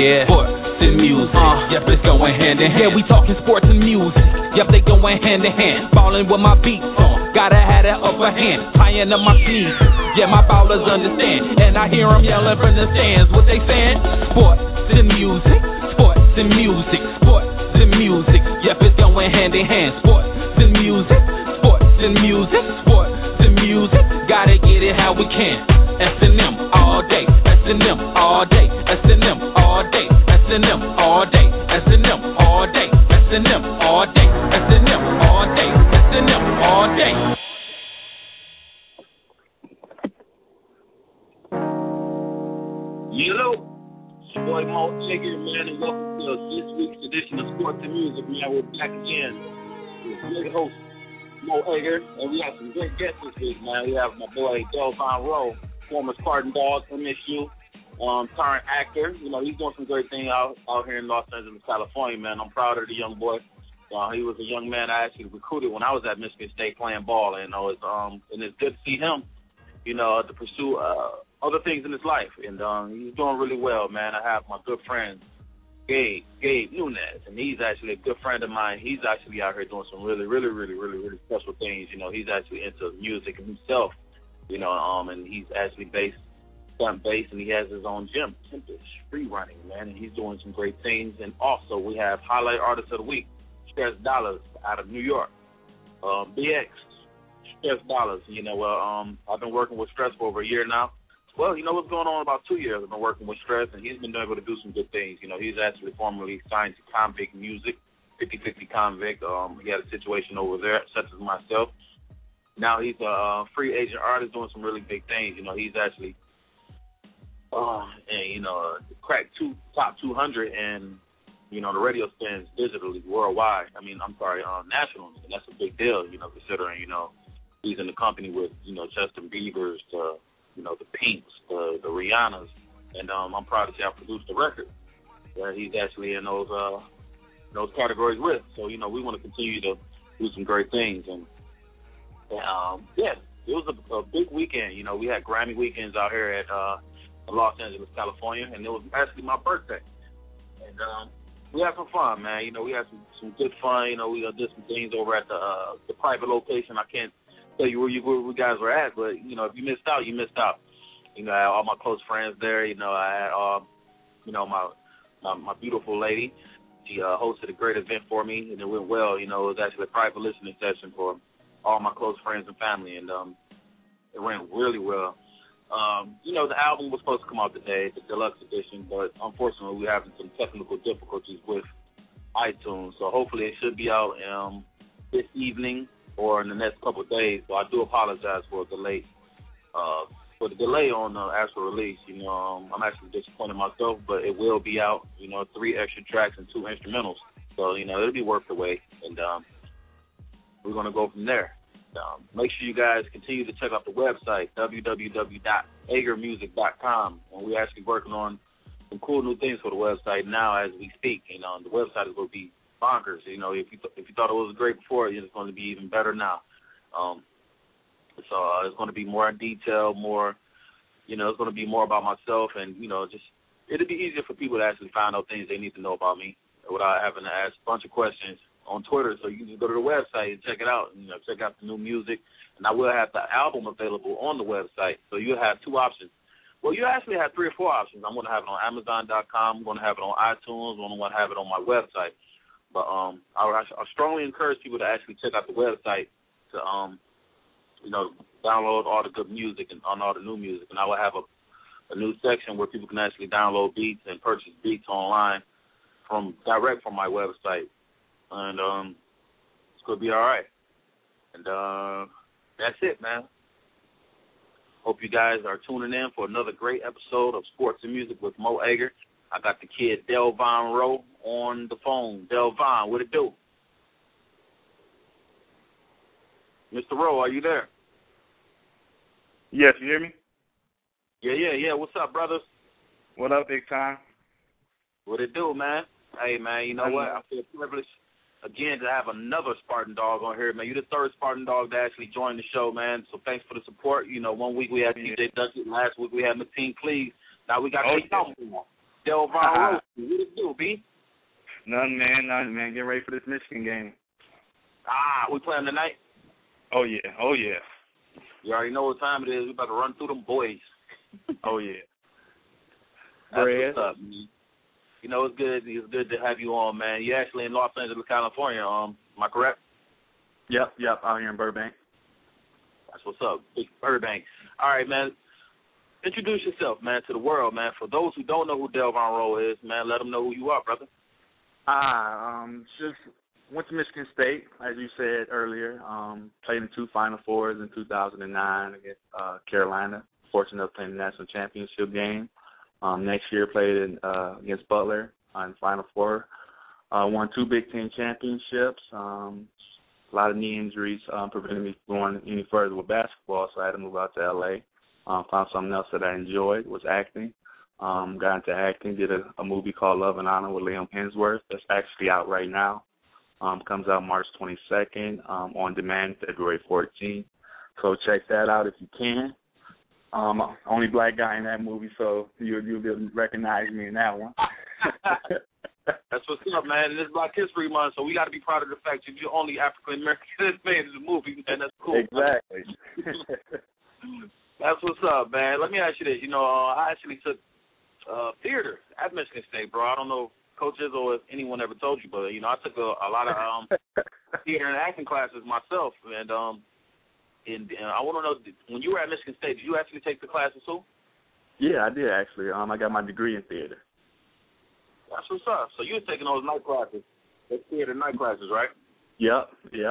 Yeah. Sports and music. Yep, it's going hand in hand. Yeah, we talking sports and music. Yep, they going hand in hand. Ballin' with my beats on. Gotta have that upper hand. Tying up my sleeves. Yeah, my ballers understand. And I hear them yelling from the stands. What they saying? Sports and music. Sports and music. Sports and music. Yep, it's going hand in hand. Sports and music. Sports and music. Sports and music. Gotta get it how we can. S&M all day. S&M all day. S&M all day. S&M all day. S&M all day. S&M all day. S&M all day. S&M all day. Hello, it's your boy Mo Egger, man, and welcome to this week's edition of Sports and Music, man. We're back again with great host Mo Egger, and we have some great guests this week, man. We have my boy Delvon Rowe, former Spartan Dog, MSU, current actor. You know, he's doing some great things out here in Los Angeles, California, man. I'm proud of the young boy. He was a young man I actually recruited when I was at Michigan State playing ball, and and it's good to see him, you know, to pursue other things in his life, and he's doing really well, man. I have my good friend Gabe Nunez, and he's actually a good friend of mine. He's actually out here doing some really special things. You know, he's actually into music himself, you know, and he's actually stunt-based, and he has his own gym, Tempest Free Running, man, and he's doing some great things. And also we have Highlight Artist of the Week, Stress Dollars out of New York, BX, Stress Dollars. You know, I've been working with Stress for over a year now. Well, you know what's going on? About 2 years I've been working with Stress, and he's been able to do some good things. You know, he's actually formerly signed to Convict Music, 50/50 Convict. He had a situation over there, such as myself. Now he's a free agent artist doing some really big things. You know, he's actually, cracked top 200 and, you know, the radio stands digitally worldwide. I mean, nationally, and that's a big deal, you know, considering, you know, he's in the company with, you know, Justin Bieber's, you know, the Pinks, the Rihannas, and I'm proud to say I produced the record that he's actually in those categories with. So, you know, we want to continue to do some great things. And, it was a big weekend. You know, we had Grammy weekends out here at Los Angeles, California, and it was actually my birthday. And we had some fun, man. You know, we had some good fun. You know, we did some things over at the private location. I can't tell you where you guys were at, but, you know, if you missed out, you missed out. You know, I had all my close friends there. You know, I had, you know, my beautiful lady. She hosted a great event for me, and it went well. You know, it was actually a private listening session for all my close friends and family, and it went really well. You know, the album was supposed to come out today, the deluxe edition, but unfortunately we're having some technical difficulties with iTunes, so hopefully it should be out this evening or in the next couple of days. So I do apologize for the delay on the actual release. You know, I'm actually disappointed myself, but it will be out. You know, 3 extra tracks and 2 instrumentals. So, you know, it'll be worth the wait, and we're going to go from there. Make sure you guys continue to check out the website, www.eggermusic.com, and we're actually working on some cool new things for the website now as we speak. You know, and the website is going to be bonkers. You know, if you thought it was great before, it's going to be even better now. So it's going to be more in detail, more, you know, it's going to be more about myself, and, you know, just it'll be easier for people to actually find out things they need to know about me without having to ask a bunch of questions on Twitter. So you can just go to the website and check it out, and, you know, check out the new music. And I will have the album available on the website, so you'll have 2 options. Well, you actually have 3 or 4 options. I'm going to have it on Amazon.com. I'm going to have it on iTunes. I'm going to have it on my website. But I strongly encourage people to actually check out the website to, you know, download all the good music and on all the new music. And I will have a new section where people can actually download beats and purchase beats online direct from my website. And it's going to be all right. And that's it, man. Hope you guys are tuning in for another great episode of Sports and Music with Mo Egger. I got the kid Delvon Rowe on the phone. Delvon, what it do? Mr. Rowe, are you there? Yes, you hear me? Yeah. What's up, brothers? What up, big time? What it do, man? Hey, man, you know what? I feel privileged, again, to have another Spartan Dog on here, man. You're the 3rd Spartan Dog to actually join the show, man. So thanks for the support. You know, 1 week we had TJ Duckett. Last week we had Mateen Cleave. Now we got Delvon Rowe. do, B? Nothing, man. Get ready for this Michigan game. We playing tonight? Oh, yeah. You already know what time it is. We about to run through them boys. Oh, yeah. That's what's up, man. You know, it's good to have you on, man. You're actually in Los Angeles, California. Am I correct? Yep, out here in Burbank. That's what's up, Big Burbank. All right, man. Introduce yourself, man, to the world, man. For those who don't know who Delvon Rowe is, man, let them know who you are, brother. Just went to Michigan State, as you said earlier. Played in 2 Final Fours in 2009 against Carolina. Fortunate enough to play in the national championship game. Next year played against Butler in Final Four. Won 2 Big Ten championships. A lot of knee injuries prevented me from going any further with basketball, so I had to move out to L.A. Found something else that I enjoyed, was acting. Got into acting, did a movie called Love and Honor with Liam Hemsworth. That's actually out right now. Comes out March 22nd, on demand February 14th. So check that out if you can. Only black guy in that movie, so you'll be able to recognize me in that one. That's what's up, man. And it's Black History Month, so we got to be proud of the fact that you're only African American man in the movie, man. That's cool. Exactly. That's what's up, man. Let me ask you this. You know, I actually took theater at Michigan State, bro. I don't know, Coach Izzo, if anyone ever told you, but, you know, I took a lot of theater and acting classes myself. And I want to know, when you were at Michigan State, did you actually take the classes too? Yeah, I did, actually. I got my degree in theater. That's what's up. So you were taking those night classes, those theater night classes, right? Yep.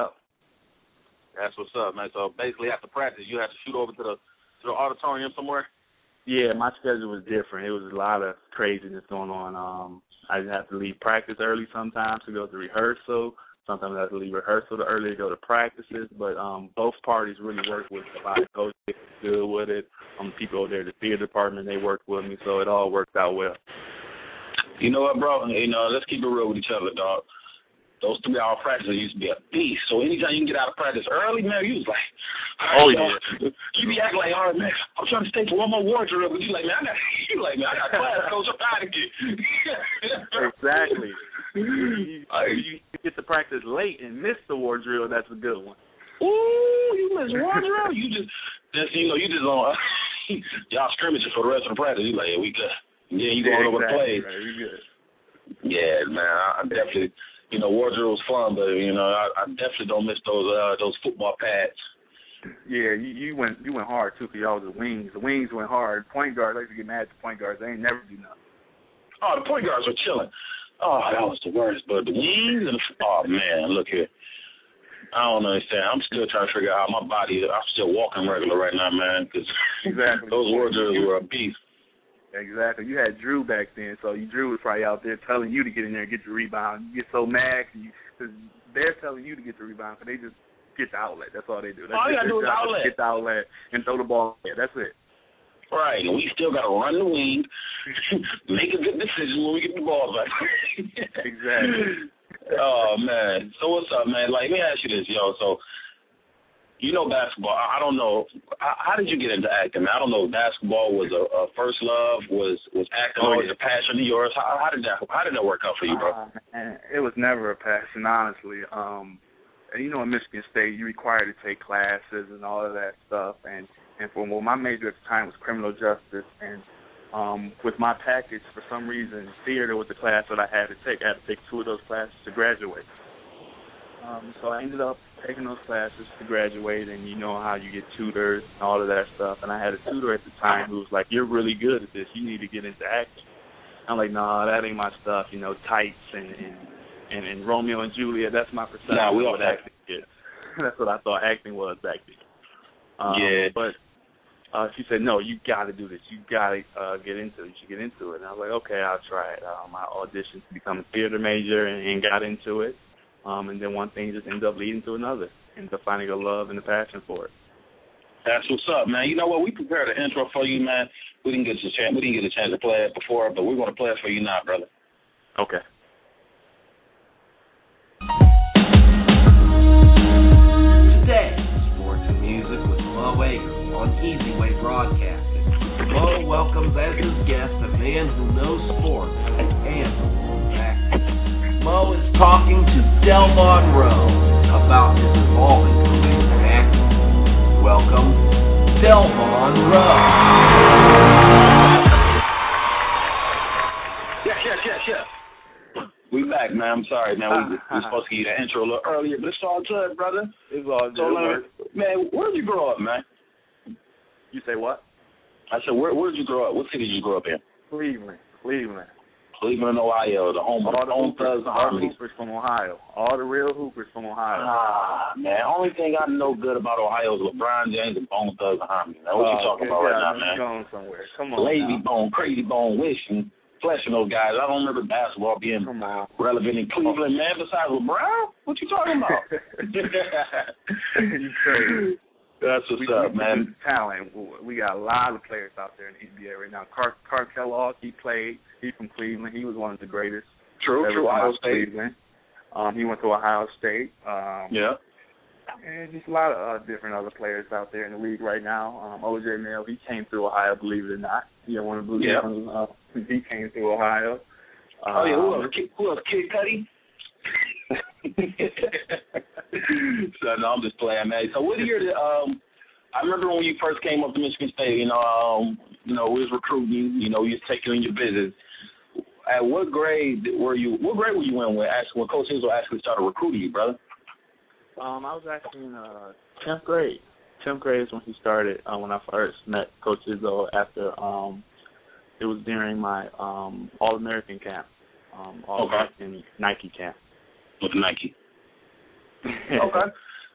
That's what's up, man. So basically after practice, you had to shoot over to the auditorium somewhere? Yeah, my schedule was different. It was a lot of craziness going on. I didn't have to leave practice early sometimes to go to rehearsal. Sometimes I had to leave rehearsal early to go to practices. But both parties really worked with a lot of coaches. They were good with it. People over there at the theater department, they worked with me, so it all worked out well. You know what, bro? You know, let's keep it real with each other, dog. Those 3-hour practices used to be a beast. So anytime you can get out of practice early, man, you was like, oh, yeah. You be acting like, all right, man, I'm trying to stay for one more wardrobe. But you like, man, I got class, coach. I'm out of here. Exactly. You get to practice late and miss the wardrobe. That's a good one. Ooh, you miss wardrobe? You just on y'all scrimmaging for the rest of the practice. You like, yeah, we good. Yeah, you going over the plays. Right, we good. Yeah, man, I definitely. You know, wardrobe was fun, but you know, I definitely don't miss those football pads. Yeah, you went hard too, because y'all was the wings. The wings went hard. Point guards, I used to get mad at the point guards. They ain't never do nothing. Oh, the point guards were chilling. Oh, that was the worst. But the wings and oh man, look here. I don't understand. I'm still trying to figure out how my body. I'm still walking regular right now, man, because exactly. Those wardrobes were a beast. Exactly. You had Drew back then, so Drew was probably out there telling you to get in there and get the rebound. You get so mad because they're telling you to get the rebound, because they just get the outlet. That's all they do. All you got to do is outlet. Get the outlet and throw the ball. Yeah, that's it. Right, and we still got to run the wing, make a good decision when we get the ball back. Exactly. Oh, man. So what's up, man? Like, let me ask you this, yo. So, you know basketball. I don't know. How did you get into acting? I don't know. Basketball was a first love. Was acting always a passion of yours? How did that work out for you, bro? Man, it was never a passion, honestly. And you know, in Michigan State, you're required to take classes and all of that stuff. And my major at the time was criminal justice. And with my package, for some reason, theater was the class that I had to take. I had to take 2 of those classes to graduate. So I ended up taking those classes to graduate, and you know how you get tutors and all of that stuff. And I had a tutor at the time who was like, "You're really good at this. You need to get into acting." I'm like, "No, that ain't my stuff. You know, tights and Romeo and Juliet. That's my perception of what acting is." That's what I thought acting was back then. But she said, "No, you got to do this. You got to get into it. You should get into it." And I was like, "Okay, I'll try it." I auditioned to become a theater major and got into it. And then one thing just ended up leading to another, and to finding a love and a passion for it. That's what's up, man. You know what? We prepared an intro for you, man. We didn't get a chance to play it before, but we're going to play it for you now, brother. Okay. Today, sports and music with Mo Ager on Easy Way Broadcasting. Mo welcomes as his guest a man who knows sports and the world talking to Delvon Rowe about his evolving career in acting. Welcome, Delvon Rowe. Yes. We back, man. I'm sorry, man. We supposed to get that intro a little earlier, but it's all good, brother. It's all good. So, man, where did you grow up, man? You say what? I said, where did you grow up? What city did you grow up in? Cleveland, Ohio, the home of Thugs and Harmony. All the hoopers from Ohio. All the real hoopers from Ohio. Man, only thing I know good about Ohio is LeBron James and Bone Thugs and Harmony. Now, what you talking about right now, man? Going somewhere. Come on. Lazy Bone, Crazy Bone, Wish, and Flesh and those guys. I don't remember basketball being relevant in Cleveland, man, besides LeBron. What you talking about? You crazy. That's what's up, man. Talent. We got a lot of players out there in the NBA right now. Carl Kellogg, he's from Cleveland. He was one of the greatest. True, Ohio State. Cleveland. He went to Ohio State. Yeah. And just a lot of different other players out there in the league right now. O.J. Mayo, he came through Ohio, believe it or not. You don't want to believe it. He came through Ohio. Who else? Kid Cudi? So, no, I'm just playing, man. So what year did I remember when you first came up to Michigan State, we was recruiting, you was taking in your visits. At what grade were you in when Coach Izzo actually started recruiting you, brother? I was actually in 10th grade. 10th grade is when he started, when I first met Coach Izzo after it was during my All-American camp, All-American Nike camp. With Nike. Okay.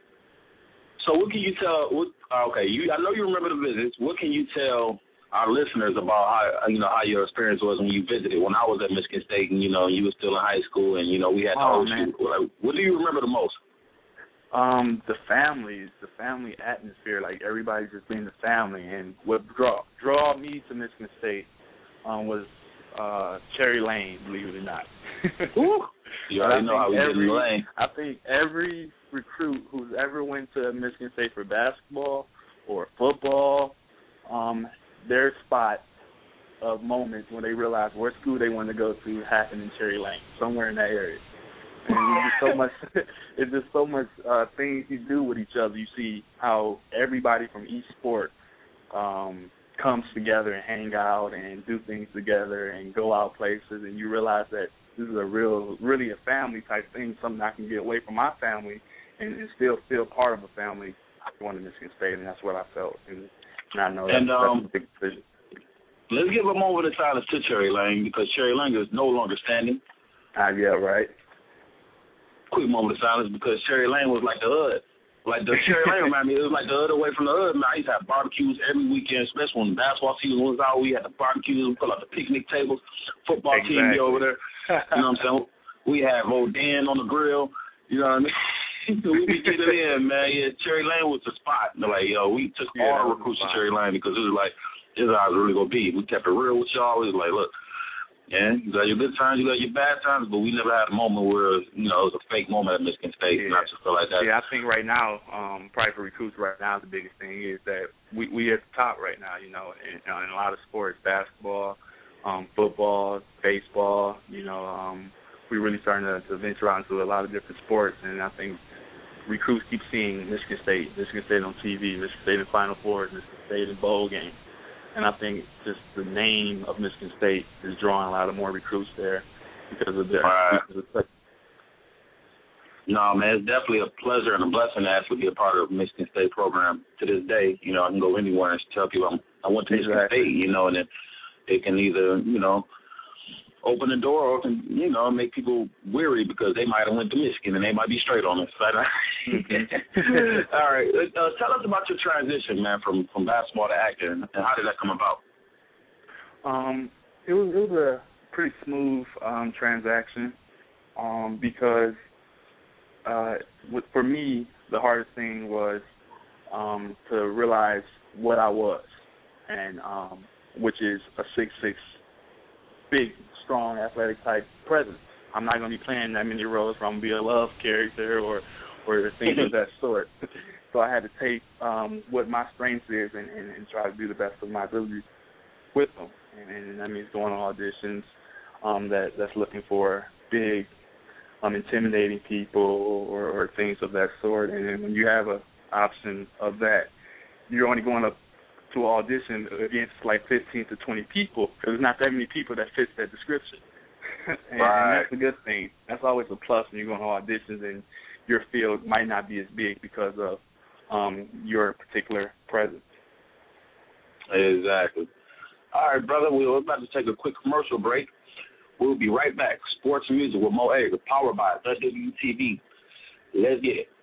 So what can you tell? I know you remember the visits. What can you tell our listeners about how your experience was when you visited? When I was at Michigan State, and you were still in high school, and we had the old school. Like, what do you remember the most? The family atmosphere, like everybody just being the family, and what draw me to Michigan State was Cherry Lane, believe it or not. Ooh. You already know how we get in the lane. I think every recruit who's ever went to Michigan State for basketball or football, their spot of moments when they realize what school they want to go to happened in Cherry Lane, somewhere in that area. And it's just so much things you do with each other. You see how everybody from each sport comes together and hang out and do things together and go out places, and you realize that this is really a family type thing, something I can get away from my family and still feel part of a family going to Michigan State, and that's what I felt. And I know that's a big decision. Let's give a moment of silence to Cherry Lane, because Cherry Lane is no longer standing. Yeah, right. Quick moment of silence, because Cherry Lane was like the hood. Like the Cherry Lane reminded me, it was like the hood away from the hood. Man, I used to have barbecues every weekend, especially when the basketball season was out. We had the barbecues, we pull out the picnic tables, football team be over there. You know what I'm saying? We have old Dan on the grill. You know what I mean? We be getting in, man. Yeah, Cherry Lane was the spot. They're like, we took all the recruits to Cherry Lane because it was like, this is how it's really going to be. We kept it real with y'all. It was like, look, you got your good times, you got your bad times, but we never had a moment where, it was a fake moment at Michigan State. And I just feel like that. Yeah, I think right now, probably for recruits right now, the biggest thing is that we at the top right now, in a lot of sports, basketball, football, baseball, we're really starting to venture out into a lot of different sports, and I think recruits keep seeing Michigan State on TV, Michigan State in Final Four, Michigan State in bowl games. And I think just the name of Michigan State is drawing a lot of more recruits there because of their. No, man, it's definitely a pleasure and a blessing to actually be a part of the Michigan State program to this day. I can go anywhere and tell people I went to Michigan State, and then they can either, open the door or can, make people weary because they might have went to Michigan and they might be straight on us. All right. Tell us about your transition, man, from basketball to acting, and how did that come about? It was a pretty smooth transaction because for me, the hardest thing was to realize what I was, and which is a 6'6", big, strong, athletic type presence. I'm not going to be playing that many roles where I'm going to be a love character or things of that sort. So I had to take what my strengths is and try to do the best of my abilities with them. And that means going on auditions that's looking for big intimidating people or things of that sort. And then when you have an option of that, you're only going up to an audition against like 15 to 20 people, because there's not that many people that fit that description. and that's a good thing. That's always a plus when you're going to auditions and your field might not be as big because of your particular presence. Exactly. All right, brother, we're about to take a quick commercial break. We'll be right back. Sports and Music with Mo Egger, powered by WTV. Let's get it.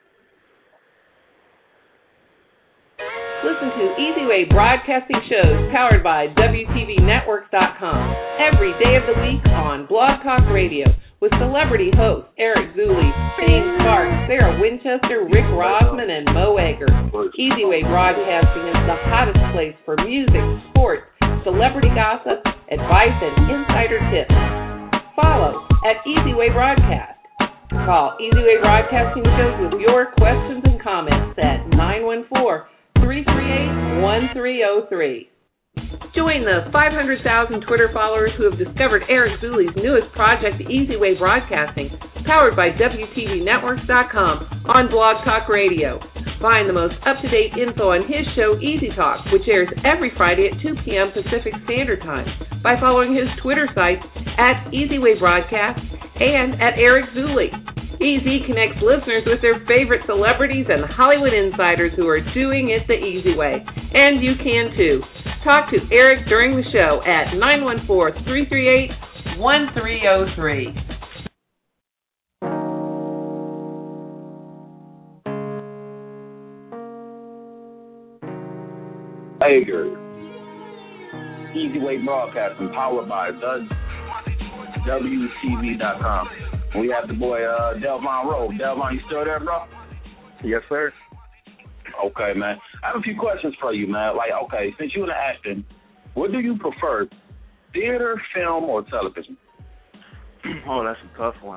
Listen to Easy Way Broadcasting shows powered by WTVNetworks.com every day of the week on Blog Talk Radio with celebrity hosts Eric Zuley, Shane Clark, Sarah Winchester, Rick Rosman, and Mo Egger. Easy Way Broadcasting is the hottest place for music, sports, celebrity gossip, advice, and insider tips. Follow at Easy Way Broadcast. Call Easy Way Broadcasting shows with your questions and comments at 914-338-1303. Join the 500,000 Twitter followers who have discovered Eric Zuley's newest project, Easy Way Broadcasting, powered by WTVNetworks.com on Blog Talk Radio. Find the most up-to-date info on his show, Easy Talk, which airs every Friday at 2 p.m. Pacific Standard Time, by following his Twitter sites at Easy Way Broadcast and at Eric Zuley. Easy connects listeners with their favorite celebrities and Hollywood insiders who are doing it the easy way. And you can too. Talk to Eric during the show at 914-338-1303. Egger, Easy Way Broadcasting, powered by WTV.com. We have the boy Delvon Rowe. Delvon, you still there, bro? Yes, sir. Okay, man. I have a few questions for you, man. Like, okay, since you're in acting, what do you prefer, theater, film, or television? Oh, that's a tough one.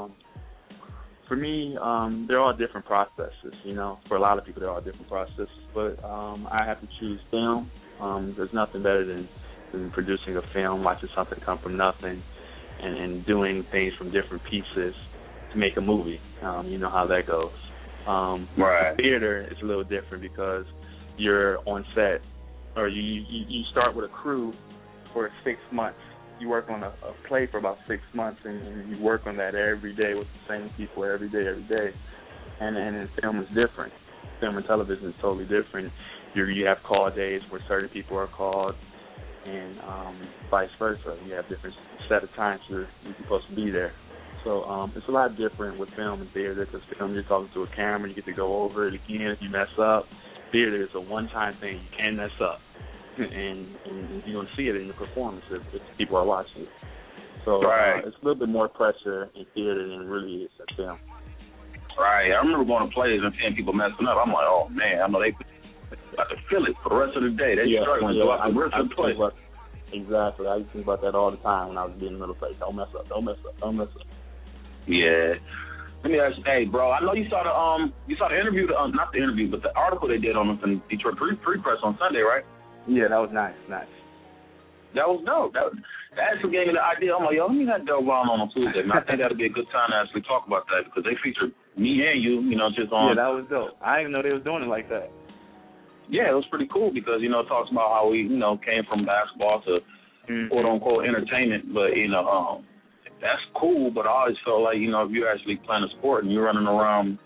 For me, they're all different processes, you know. For a lot of people, they're all different processes. But I have to choose film. There's nothing better than producing a film, watching something come from nothing, and doing things from different pieces to make a movie. You know how that goes. Right. Theater is a little different because you're on set, or you start with a crew for 6 months. You work on a play for about 6 months, and you work on that every day with the same people every day. And film is different. Film and television is totally different. You have call days where certain people are called, and vice versa. You have different set of times you're supposed to be there. So it's a lot different with film and theater, because film, you're talking to a camera, you get to go over it again if you mess up. Theater is a one-time thing. You can't mess up. And you're going to see it in the performance if people are watching it. So right. It's a little bit more pressure in theater than it really is at film. Right. I remember going to plays and seeing people messing up. I'm like, oh, man, I know they got to feel it for the rest of the day. They're struggling to go out the rest of the play. Exactly. I used to think about that all the time when I was being in the middle of the play. Don't mess up. Yeah. Let me ask you, hey, bro, I know you saw the interview, not the interview, but the article they did on us in Detroit Free Press on Sunday, right? Yeah, that was nice. That was dope. That actually gave me the idea. I'm like, yo, let me have Delvon on Tuesday, man. I think that'd be a good time to actually talk about that, because they featured me and you, just on. Yeah, that was dope. I didn't even know they was doing it like that. Yeah, it was pretty cool because, it talks about how we, came from basketball to quote-unquote entertainment. But, that's cool, but I always felt like, if you're actually playing a sport and you're running around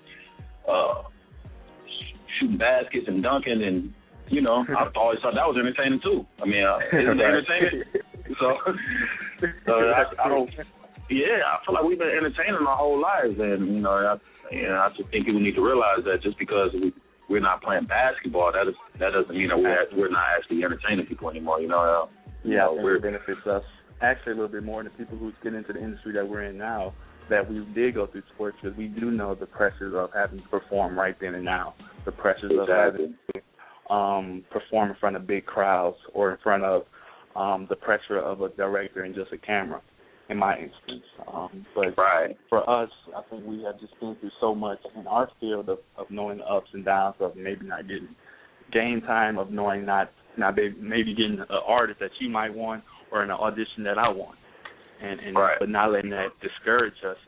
shooting baskets and dunking and, I always thought that was entertaining too. I mean, isn't it entertainment? So I don't. Yeah, I feel like we've been entertaining our whole lives, and I just think people need to realize that just because we're not playing basketball, that doesn't mean that we're not actually entertaining people anymore. Yeah, it benefits us actually a little bit more than people who get into the industry that we're in now. That we did go through sports, because we do know the pressures of having to perform right then and now, the pressures of having to perform in front of big crowds, or in front of the pressure of a director and just a camera, in my instance. But right. For us, I think we have just been through so much in our field of knowing the ups and downs of maybe not getting game time, of knowing not maybe getting an artist that you might want, or an audition that I want, and right. But not letting that discourage us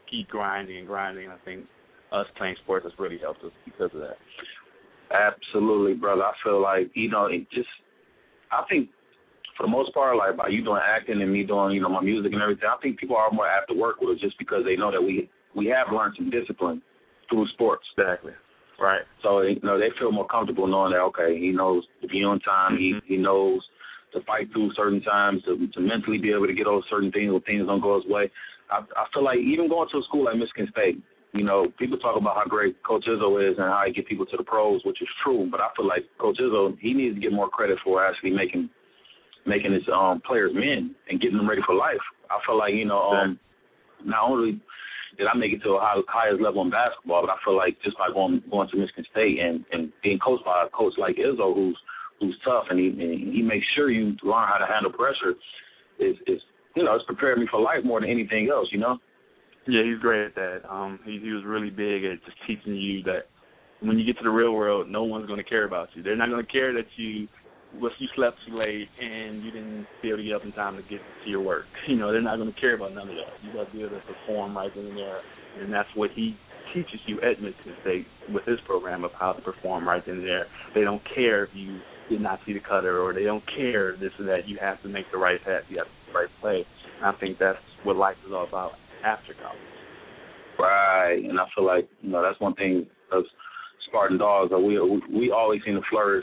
keep grinding and grinding. I think us playing sports has really helped us because of that. Absolutely, brother. I feel like, I think for the most part, like by you doing acting and me doing, my music and everything, I think people are more apt to work with us just because they know that we have learned some discipline through sports. Exactly. Right. So, they feel more comfortable knowing that, okay, he knows to be on time, he knows to fight through certain times, to mentally be able to get over certain things when things don't go his way. I feel like even going to a school like Michigan State, people talk about how great Coach Izzo is and how he get people to the pros, which is true, but I feel like Coach Izzo, he needs to get more credit for actually making his players men and getting them ready for life. I feel like, not only did I make it to the highest level in basketball, but I feel like just by going to Michigan State and being coached by a coach like Izzo, who's tough and he makes sure you learn how to handle pressure, it's prepared me for life more than anything else, Yeah, he's great at that. He was really big at just teaching you that when you get to the real world, no one's going to care about you. They're not going to care that you slept too late and you didn't be able to get up in time to get to your work. They're not going to care about none of that. You got to be able to perform right then and there, and that's what he teaches you at Michigan State with his program of how to perform right then and there. They don't care if you did not see the cutter or they don't care this or that. You have to make the right pass. You have to make the right play. And I think that's what life is all about after college. Right, and I feel like, that's one thing as Spartan Dogs, we always seem to flourish,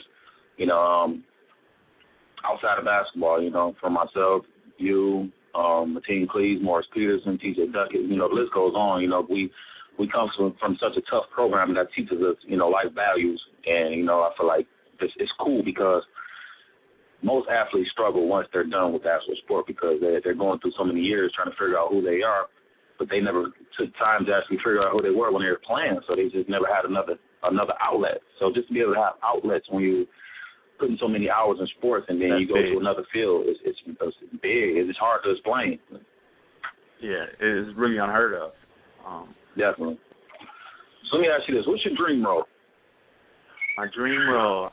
outside of basketball, from myself, you, Mateen Cleves, Morris Peterson, TJ Duckett, the list goes on. We come from such a tough program that teaches us, life values, and, I feel like it's cool because most athletes struggle once they're done with the actual sport because they're going through so many years trying to figure out who they are, but they never took time to actually figure out who they were when they were playing, so they just never had another outlet. So just to be able to have outlets when you putting so many hours in sports and then you go to another field, it's big. It's hard to explain. Yeah, it's really unheard of. Definitely. So let me ask you this. What's your dream role? My dream role?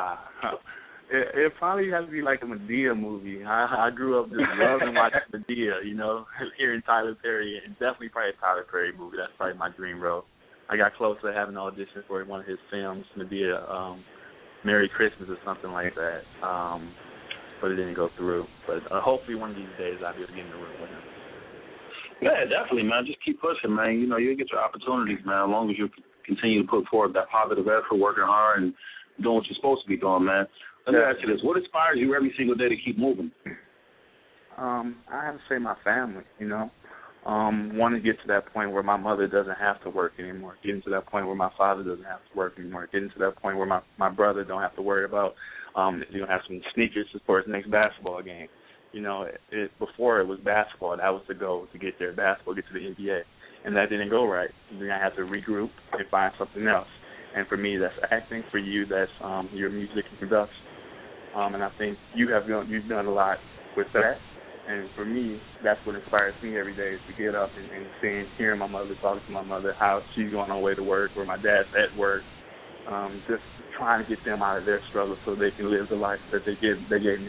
It probably has to be like a Madea movie. I grew up just loving watching Madea, hearing Tyler Perry, and definitely probably a Tyler Perry movie. That's probably my dream role. I got close to having an audition for one of his films, Madea, Merry Christmas or something like that, but it didn't go through. But hopefully one of these days I'll be able to get in the room with him. Yeah, definitely, man. Just keep pushing, man. You'll get your opportunities, man, as long as you continue to put forward that positive effort, working hard, and doing what you're supposed to be doing, man. Let me ask you this. What inspires you every single day to keep moving? I have to say my family, want to get to that point where my mother doesn't have to work anymore, getting to that point where my father doesn't have to work anymore, getting to that point where my brother don't have to worry about have some sneakers for his next basketball game. Before it was basketball, that was the goal, to get there, basketball, get to the NBA, and that didn't go right. Then I had to regroup and find something else. And for me, that's acting. For you, that's your music and production. And I think you've done a lot with that. And for me, that's what inspires me every day is to get up and hearing my mother, talking to my mother, how she's on her way to work, or my dad's at work, just trying to get them out of their struggle so they can live the life that they gave me.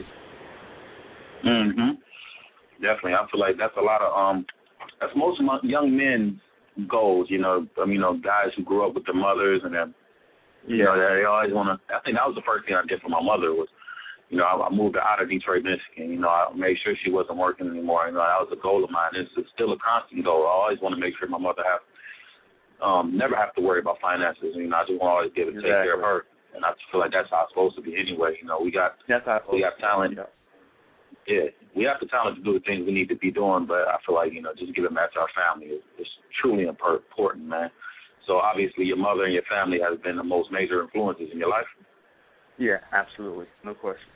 Definitely. I feel like that's a lot of that's most of my young men's goals, guys who grew up with their mothers and then they always want to. I think that was the first thing I did for my mother was, I moved her out of Detroit, Michigan. I made sure she wasn't working anymore. That was a goal of mine. It's still a constant goal. I always want to make sure my mother never have to worry about finances. I just want to always be able to take care of her. And I feel like that's how it's supposed to be anyway. We got talent. Yeah, we have the talent to do the things we need to be doing, but I feel like, just giving back to our family is truly important, man. So obviously your mother and your family has been the most major influences in your life? Yeah, absolutely. No question.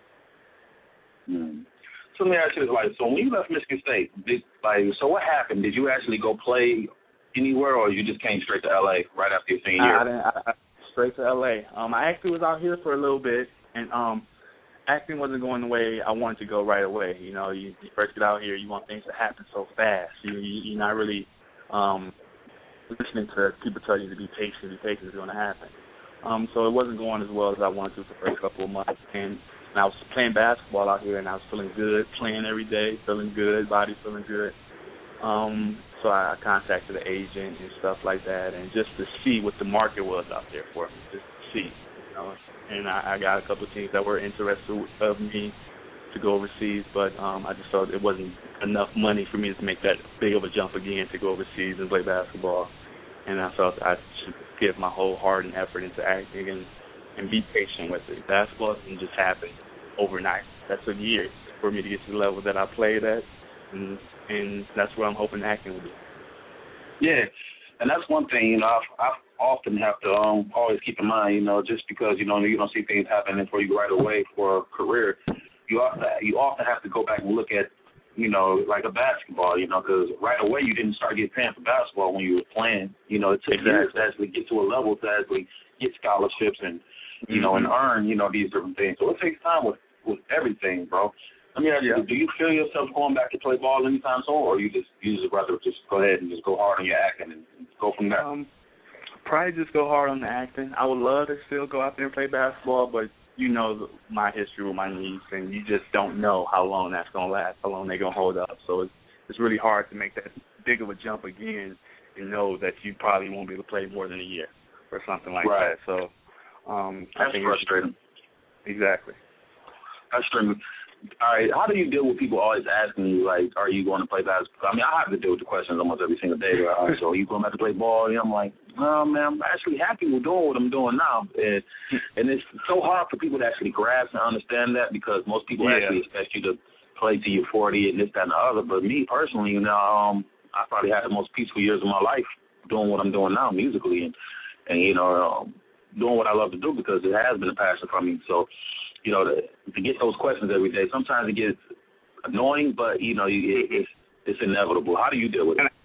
So let me ask you this, so when you left Michigan State, so what happened? Did you actually go play anywhere, or you just came straight to L.A. right after your senior year? I straight to L.A. I actually was out here for a little bit, and acting wasn't going the way I wanted to go right away. You first get out here, you want things to happen so fast. You're not really listening to people tell you to be patient. It's going to happen. So it wasn't going as well as I wanted to the first couple of months. And I was playing basketball out here, and I was feeling good, playing every day, feeling good, body feeling good. So I contacted the agent and stuff like that, and just to see what the market was out there for me, just to see, you know. And I got a couple of teams that were interested of me to go overseas, but I just felt it wasn't enough money for me to make that big of a jump again to go overseas and play basketball. And I felt I should give my whole heart and effort into acting and be patient with it. Basketball doesn't just happen overnight. That took years for me to get to the level that I played at, and that's where I'm hoping acting will be. Yeah, and that's one thing, you know, I often have to always keep in mind, you know, just because, you know, you don't see things happening for you right away for a career, you often have to go back and look at, you know, like a basketball, you know, because right away you didn't start getting paid for basketball when you were playing. You know, it took years to actually get to a level to actually get scholarships and, you know, and earn, you know, these different things. So it takes time with everything, bro. I mean, do you feel yourself going back to play ball anytime soon, or you just rather just go ahead and just go hard on your acting and go from there? Probably just go hard on the acting. I would love to still go out there and play basketball, but you know my history with my knees, and you just don't know how long that's going to last, how long they're going to hold up. So it's really hard to make that big of a jump again and know that you probably won't be able to play more than a year or something like that. So that's frustrating. Exactly. That's frustrating. All right, how do you deal with people always asking you, like, are you going to play basketball? I mean, I have to deal with the questions almost every single day. All right, so are you going to have to play ball? And I'm like, no, man, I'm actually happy with doing what I'm doing now. And it's so hard for people to actually grasp and understand that, because most people actually expect you to play till you're 40 and this, that, and the other. But me personally, you know, I probably had the most peaceful years of my life doing what I'm doing now musically and you know, doing what I love to do, because it has been a passion for me. So, you know, to get those questions every day, sometimes it gets annoying, but, you know, it's inevitable. How do you deal with it?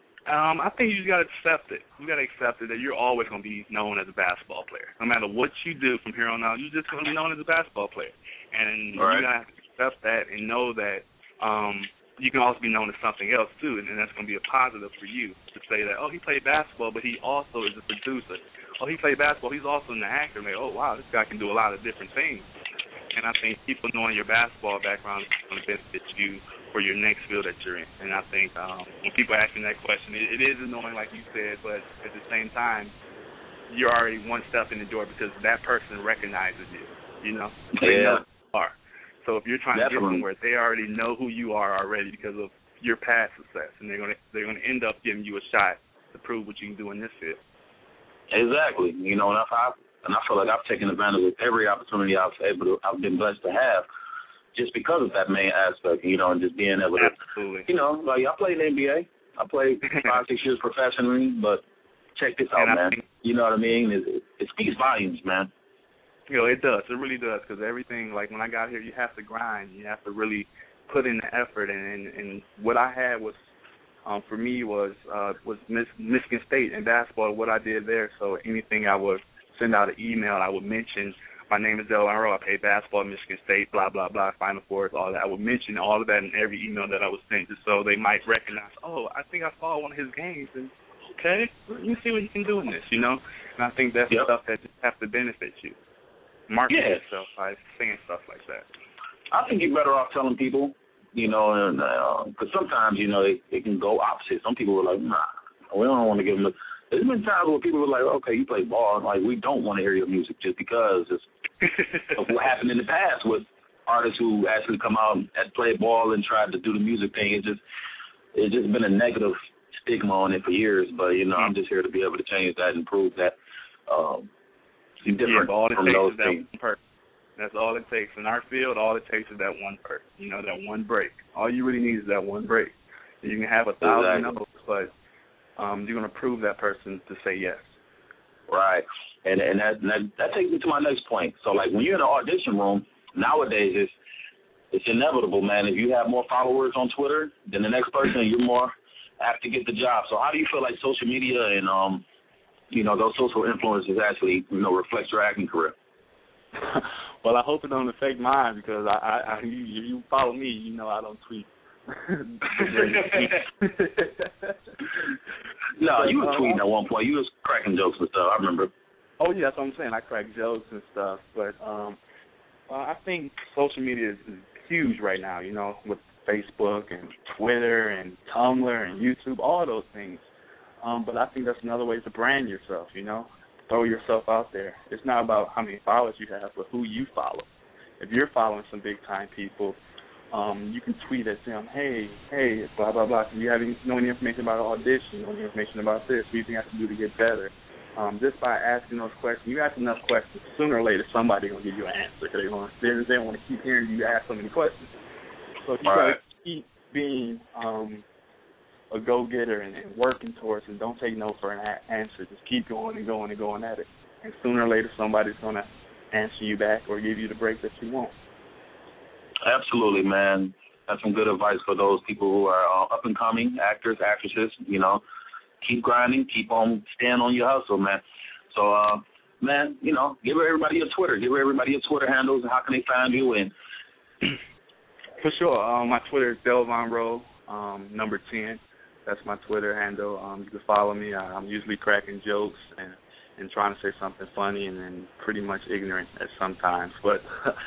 I think you just got to accept it. You got to accept it that you're always going to be known as a basketball player. No matter what you do from here on out, you're just going to be known as a basketball player. And you're going to have to accept that and know that you can also be known as something else, too, and that's going to be a positive for you to say that, oh, he played basketball, but he also is a producer. Oh, he played basketball, he's also an actor. Like, oh, wow, this guy can do a lot of different things. And I think people knowing your basketball background is going to benefit you for your next field that you're in. And I think when people ask me that question, it is annoying, like you said, but at the same time, you're already one step in the door because that person recognizes you, you know? They know who you are. So if you're trying to get somewhere, they already know who you are already because of your past success, and they're going to end up giving you a shot to prove what you can do in this field. Exactly. You know, and I feel like I've taken advantage of every opportunity I've been blessed to have, just because of that main aspect, you know, and just being able to, you know, like I played in the NBA. I played 5-6 years professionally, but check this out, man. You know what I mean? It speaks volumes, man. You know, it does. It really does, because everything, like when I got here, you have to grind. You have to really put in the effort, and what I had was, for me, was Michigan State in basketball, what I did there. So anything I would send out an email, I would mention, my name is Delvin Rowe, I played basketball at Michigan State, blah, blah, blah, Final Fours, all that. I would mention all of that in every email that I would send, just so they might recognize, oh, I think I saw one of his games, and okay, let me see what you can do in this, you know? And I think that's stuff that just have to benefit you. Marketing yourself by saying stuff like that. I think you're better off telling people, you know, and because sometimes, you know, it can go opposite. Some people are like, nah, we don't want to give them There's been times where people were like, okay, you play ball, and like, we don't want to hear your music just because of what happened in the past with artists who actually come out and play ball and tried to do the music thing. It's just been a negative stigma on it for years. But, you know, I'm just here to be able to change that and prove that you're different from those things. That's all it takes. In our field, all it takes is that one person, you know, that one break. All you really need is that one break. You can have 1,000 notes, but you're going to prove that person to say yes. Right. And that takes me to my next point. So, like, when you're in an audition room, nowadays it's inevitable, man. If you have more followers on Twitter than the next person, you're more apt to get the job. So how do you feel like social media and, you know, those social influences actually, you know, reflect your acting career? Well, I hope it don't affect mine, because you follow me, you know I don't tweet. No, you were tweeting at one point. You was cracking jokes and stuff, I remember. Oh, yeah, that's what I'm saying. I crack jokes and stuff. But I think social media is huge right now, you know, with Facebook and Twitter and Tumblr and YouTube, all those things. But I think that's another way to brand yourself, you know. Throw yourself out there. It's not about how many followers you have, but who you follow. If you're following some big-time people, you can tweet at them, hey, blah, blah, blah. Do you know any information about an audition? Know any information about this? What do you think I can do to get better? Just by asking those questions, you ask enough questions, sooner or later somebody's going to give you an answer because they don't want to keep hearing you ask so many questions. So if you got to keep being a go-getter and working towards it, don't take no for an answer. Just keep going and going and going at it. And sooner or later somebody's going to answer you back or give you the break that you want. Absolutely, man. That's some good advice for those people who are up-and-coming actors, actresses, you know. Keep grinding, keep on staying on your hustle, man. So, man, you know, give everybody your Twitter. Give everybody your Twitter handles and how can they find you. And for sure. My Twitter is Delvon number 10. That's my Twitter handle. You can follow me. I'm usually cracking jokes and trying to say something funny and pretty much ignorant at sometimes. But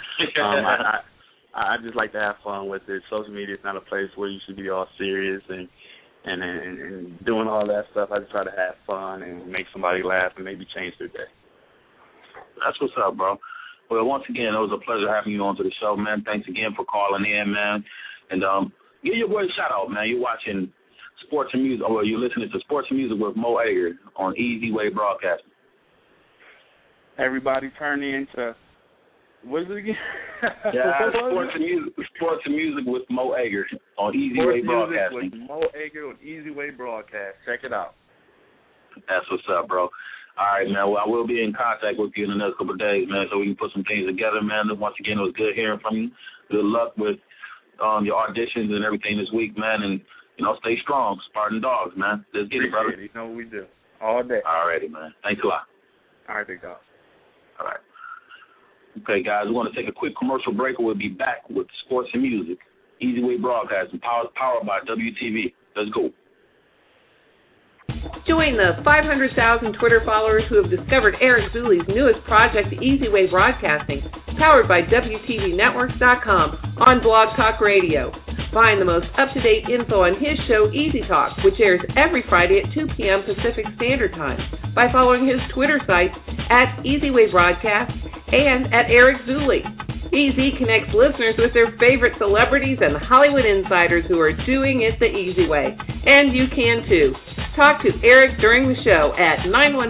I just like to have fun with it. Social media is not a place where you should be all serious and doing all that stuff. I just try to have fun and make somebody laugh and maybe change their day. That's what's up, bro. Well, once again, it was a pleasure having you on to the show, man. Thanks again for calling in, man. And give your boy a shout-out, man. You're watching Sports and Music, or you're listening to Sports and Music with Mo Egger on Easy Way Broadcasting. Everybody turn in to, what is it again? Yeah, Sports and Music with Mo Egger on Easy Way Broadcasting. With Mo Egger on Easy Way Broadcast. Check it out. That's what's up, bro. All right, man. Well, I will be in contact with you in the next couple of days, man, so we can put some things together, man. Once again, it was good hearing from you. Good luck with your auditions and everything this week, man. And, you know, stay strong. Spartan Dogs, man. Let's get it, brother. You know what we do. All day. All righty, man. Thanks a lot. All right, big dog. All right. Okay, guys, we're going to take a quick commercial break, and we'll be back with Sports and Music. Easy Way Broadcasting, powered by WTV. Let's go. Join the 500,000 Twitter followers who have discovered Eric Zuley's newest project, Easy Way Broadcasting, powered by WTVNetworks.com on Blog Talk Radio. Find the most up-to-date info on his show, Easy Talk, which airs every Friday at 2 p.m. Pacific Standard Time, by following his Twitter sites at Easy Way Broadcast and at Eric Zuley. EZ connects listeners with their favorite celebrities and Hollywood insiders who are doing it the easy way. And you can too. Talk to Eric during the show at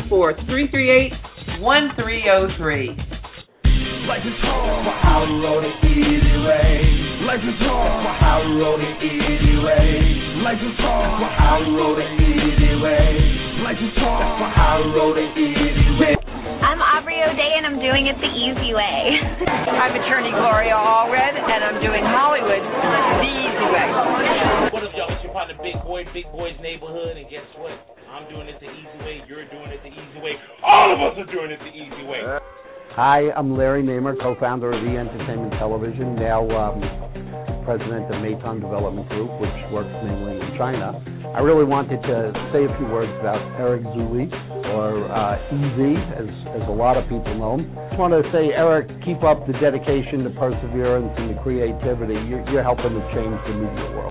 914-338-1303. Life is hard for how we roll the easy way. Life is hard for how we roll the easy way. Life is hard for how we roll the easy way. Life is hard for how we roll the easy way. I'm Aubrey O'Day, and I'm doing it the easy way. I'm attorney Gloria Allred, and I'm doing Hollywood the easy way. What up, y'all? It's your partner, Big Boy's Neighborhood, and guess what? I'm doing it the easy way. You're doing it the easy way. All of us are doing it the easy way. Hi, I'm Larry Namer, co-founder of E! Entertainment Television, now president of Meitan Development Group, which works mainly in China. I really wanted to say a few words about Eric Zuley, or EZ, as a lot of people know him. I just want to say, Eric, keep up the dedication, the perseverance, and the creativity. You're helping to change the media world.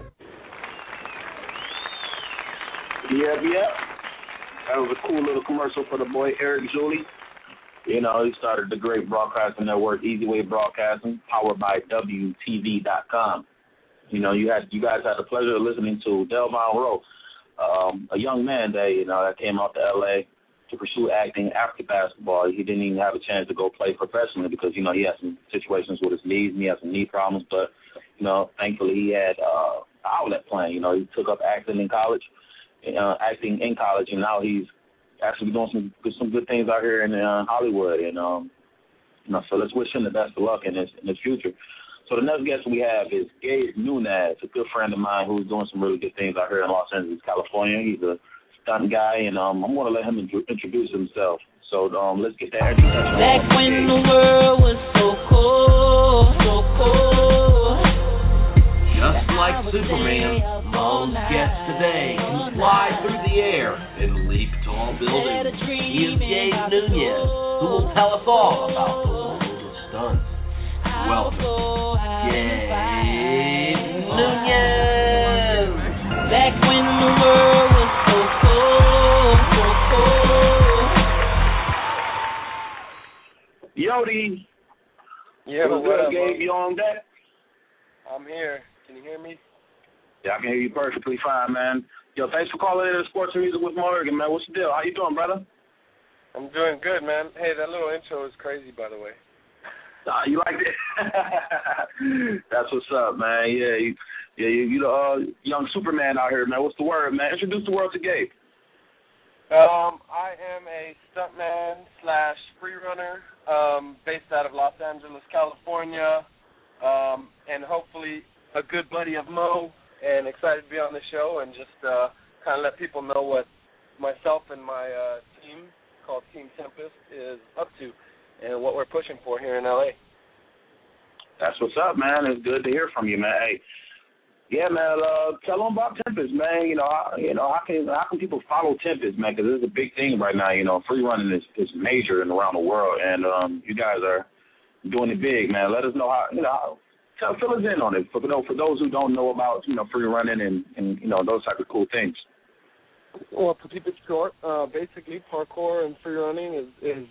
Yeah. That was a cool little commercial for the boy Eric Zuley. You know, he started the great broadcasting network, Easy Way Broadcasting, powered by WTV.com. You know, you guys had the pleasure of listening to Delvon Rowe, a young man that came out to L.A. to pursue acting after basketball. He didn't even have a chance to go play professionally because, you know, he had some situations with his knees and he had some knee problems. But, you know, thankfully he had an outlet plan. You know, he took up acting in college, and now he's actually doing some good things out here in Hollywood. And, you know, so let's wish him the best of luck in his future. So the next guest we have is Gabe Nunez, a good friend of mine who's doing some really good things out here in Los Angeles, California. He's a stunt guy, and I'm going to let him introduce himself. So let's get that introduction. Back when the world was so cold. Just like Superman, Mo's guest today can fly through the air and leap tall buildings. He is Gabe Nunez, who will tell us all about the world of stunts. Welcome, Gabe Nunez. AM. Back when the world was so cold, so cold. Yodi. Yeah, what's good, Gabe? You on deck? I'm here. Can you hear me? Yeah, I can hear you perfectly fine, man. Yo, thanks for calling in to Sports and Music with Morgan, man. What's the deal? How you doing, brother? I'm doing good, man. Hey, that little intro is crazy, by the way. You like it? That's what's up, man. Yeah, you the young Superman out here, man. What's the word, man? Introduce the world to Gabe. I am a stuntman / free runner, based out of Los Angeles, California, and hopefully a good buddy of Mo, and excited to be on the show and just kind of let people know what myself and my team called Team Tempest is up to and what we're pushing for here in LA. That's what's up, man. It's good to hear from you, man. Hey, yeah, man. Tell them about Tempest, man. How can people follow Tempest, man? Because this is a big thing right now. Free running is major and around the world, and you guys are doing it big, man. Let us know how. Fill us in on it for those who don't know about free running and those type of cool things. Well, to keep it short, basically parkour and free running is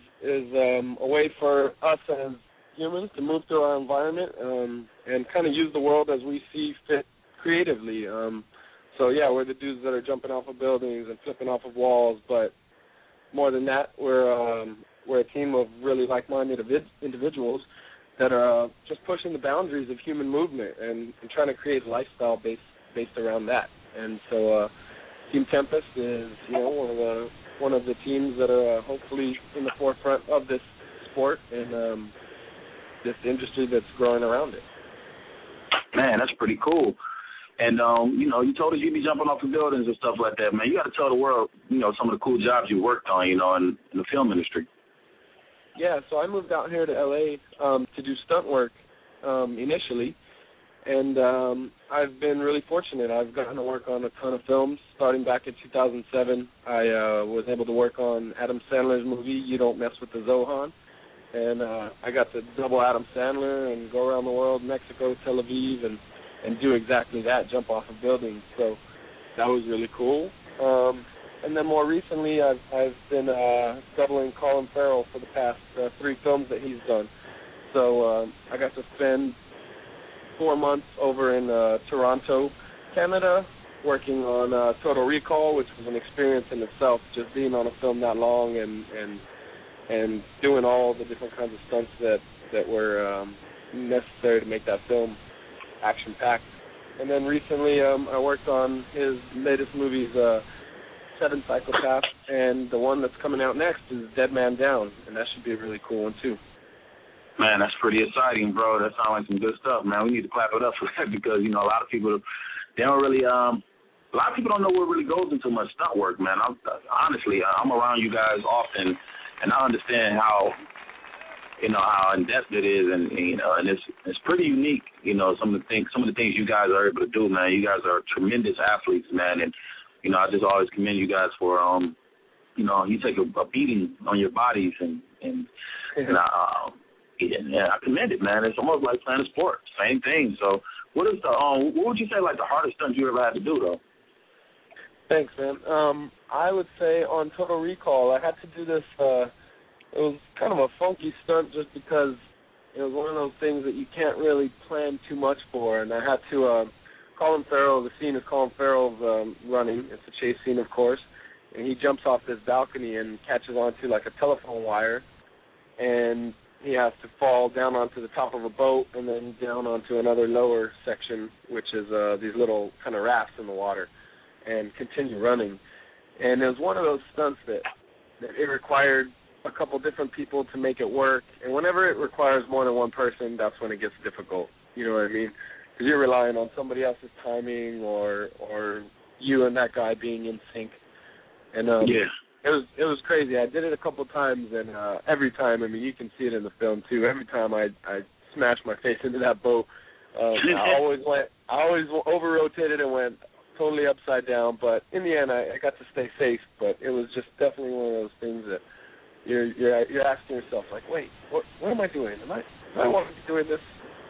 a way for us as humans to move through our environment and kind of use the world as we see fit creatively. So yeah, we're the dudes that are jumping off of buildings and flipping off of walls, but more than that, we're a team of really like-minded individuals that are just pushing the boundaries of human movement and trying to create a lifestyle based around that. And so Team Tempest is, one of the teams that are hopefully in the forefront of this sport and this industry that's growing around it. Man, that's pretty cool. And, you told us you'd be jumping off of buildings and stuff like that, man. You got to tell the world, some of the cool jobs you worked on, in the film industry. Yeah, so I moved out here to L.A. To do stunt work initially, and I've been really fortunate. I've gotten to work on a ton of films. Starting back in 2007, I was able to work on Adam Sandler's movie, You Don't Mess with the Zohan, and I got to double Adam Sandler and go around the world, Mexico, Tel Aviv, and do exactly that, jump off of buildings. So that was really cool. And then more recently, I've been doubling Colin Farrell for the past 3 films that he's done. So I got to spend 4 months over in Toronto, Canada, working on Total Recall, which was an experience in itself, just being on a film that long and doing all the different kinds of stunts that were necessary to make that film action-packed. And then recently I worked on his latest movies, 7 Psychopaths, and the one that's coming out next is Dead Man Down, and that should be a really cool one, too. Man, that's pretty exciting, bro. That sounds like some good stuff, man. We need to clap it up for that because, a lot of people, they don't really, a lot of people don't know what really goes into much stunt work, man. Honestly, I'm around you guys often, and I understand how in-depth it is, and it's pretty unique, some of the things you guys are able to do, man. You guys are tremendous athletes, man, and I just always commend you guys for, you take a beating on your bodies, and I commend it, man. It's almost like playing a sport, same thing. So, what would you say like the hardest stunt you ever had to do, though? Thanks, man. I would say on Total Recall, I had to do this. It was kind of a funky stunt just because it was one of those things that you can't really plan too much for, and I had to. Colin Farrell, the scene is Colin Farrell running. It's a chase scene, of course, and he jumps off this balcony and catches onto like a telephone wire, and he has to fall down onto the top of a boat and then down onto another lower section, which is these little kind of rafts in the water, and continue running. And it was one of those stunts that it required a couple different people to make it work, and whenever it requires more than one person, that's when it gets difficult. You know what I mean? Because you're relying on somebody else's timing or you and that guy being in sync. And it was crazy. I did it a couple times, and every time, you can see it in the film too. Every time I smashed my face into that boat, I always over-rotated and went totally upside down. But in the end, I got to stay safe. But it was just definitely one of those things that you're asking yourself, like, wait, what am I doing? Do I want to be doing this?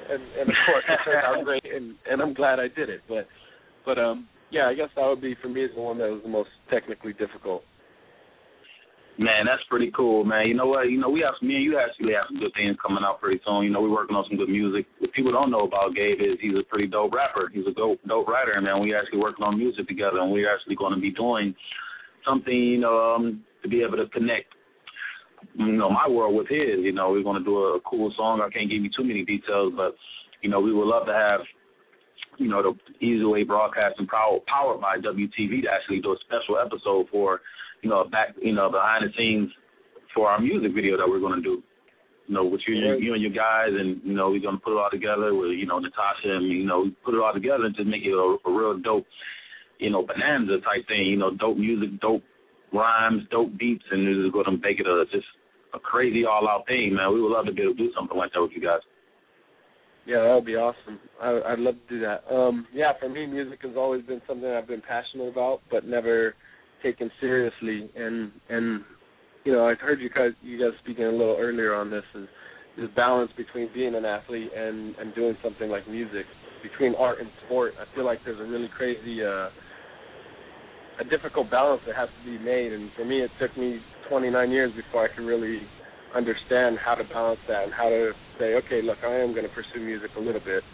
and of course it turned out great, and I'm glad I did it. But yeah, I guess that would be for me the one that was the most technically difficult. Man, that's pretty cool, man. You know what? You know, me and you actually have some good things coming out pretty soon. You know, we're working on some good music. What people don't know about Gabe is he's a pretty dope rapper. He's a dope writer, man. We're actually working on music together, and we're actually going to be doing something, you know, to be able to connect, you know, my world with his. You know, we're going to do a cool song. I can't give you too many details, but, you know, we would love to have, you know, the Easy Way Broadcasting powered by WTV to actually do a special episode for, you know, behind the scenes for our music video that we're going to do. You know, with you and your guys, and, you know, we're going to put it all together with, you know, Natasha, and, you know, put it all together and just make it a real dope, you know, bonanza type thing, you know, dope music, dope rhymes, dope beats, and we're going to make it just a crazy all-out thing, man. We would love to be able to do something like that with you guys. Yeah, that would be awesome. I'd love to do that. Yeah, for me, music has always been something I've been passionate about, but never taken seriously. And you know, I heard you guys speaking a little earlier on this balance between being an athlete and doing something like music, between art and sport. I feel like there's a really crazy, a difficult balance that has to be made. And for me, it took me 29 years before I could really understand how to balance that and how to say, okay, look, I am going to pursue music a little bit.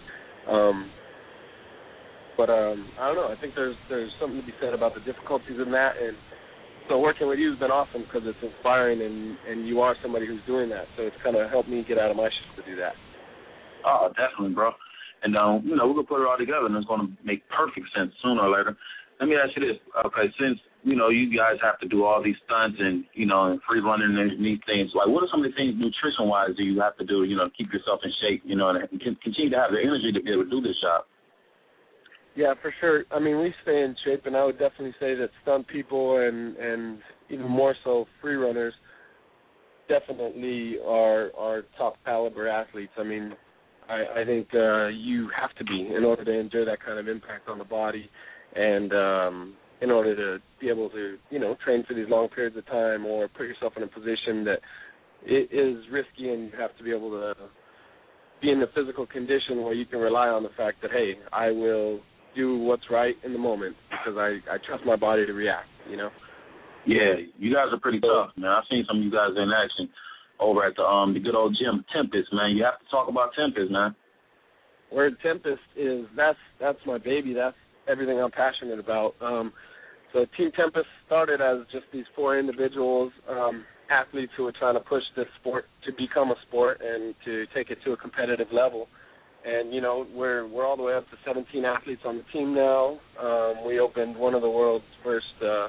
But I don't know. I think there's something to be said about the difficulties in that. And so working with you has been awesome because it's inspiring, and you are somebody who's doing that. So it's kind of helped me get out of my shoes to do that. Oh, definitely, bro. And, you know, we're going to put it all together, and it's going to make perfect sense sooner or later. Let me ask you this. Okay, since, you know, you guys have to do all these stunts and, you know, and free running and these things, like, what are some of the things nutrition-wise do you have to do, you know, to keep yourself in shape, you know, and continue to have the energy to be able to do this job? Yeah, for sure. I mean, we stay in shape, and I would definitely say that stunt people and even more so free runners definitely are top caliber athletes. I mean, I think you have to be in order to enjoy that kind of impact on the body, and in order to be able to, you know, train for these long periods of time or put yourself in a position that it is risky, and you have to be able to be in a physical condition where you can rely on the fact that, hey, I will do what's right in the moment because I trust my body to react, you know? Yeah, you guys are pretty tough, man. I've seen some of you guys in action over at the good old gym, Tempest, man. You have to talk about Tempest, man. Word Tempest is, that's my baby. That's everything I'm passionate about. So Team Tempest started as just these 4 individuals, athletes who were trying to push this sport to become a sport and to take it to a competitive level. And, you know, we're all the way up to 17 athletes on the team now. We opened one of the world's first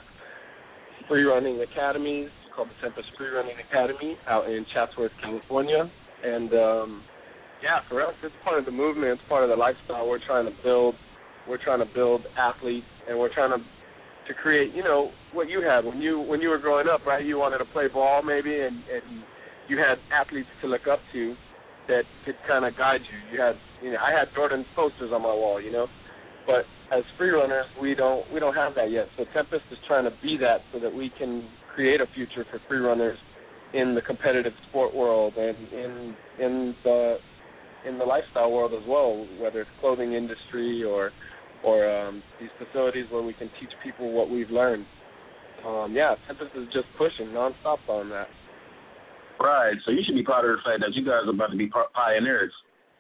free running academies called the Tempest Free Running Academy out in Chatsworth, California. And, yeah, for us, it's part of the movement. It's part of the lifestyle we're trying to build. We're trying to build athletes, and we're trying to create, you know, what you had when you were growing up, right? You wanted to play ball maybe, and you had athletes to look up to that could kind of guide you. I had Jordan's posters on my wall, you know, but as free runners, we don't have that yet. So Tempest is trying to be that so that we can create a future for free runners in the competitive sport world and in the lifestyle world as well, whether it's clothing industry or these facilities where we can teach people what we've learned. Yeah, Tempest is just pushing nonstop on that. Right, so you should be proud of the fact that you guys are about to be pioneers.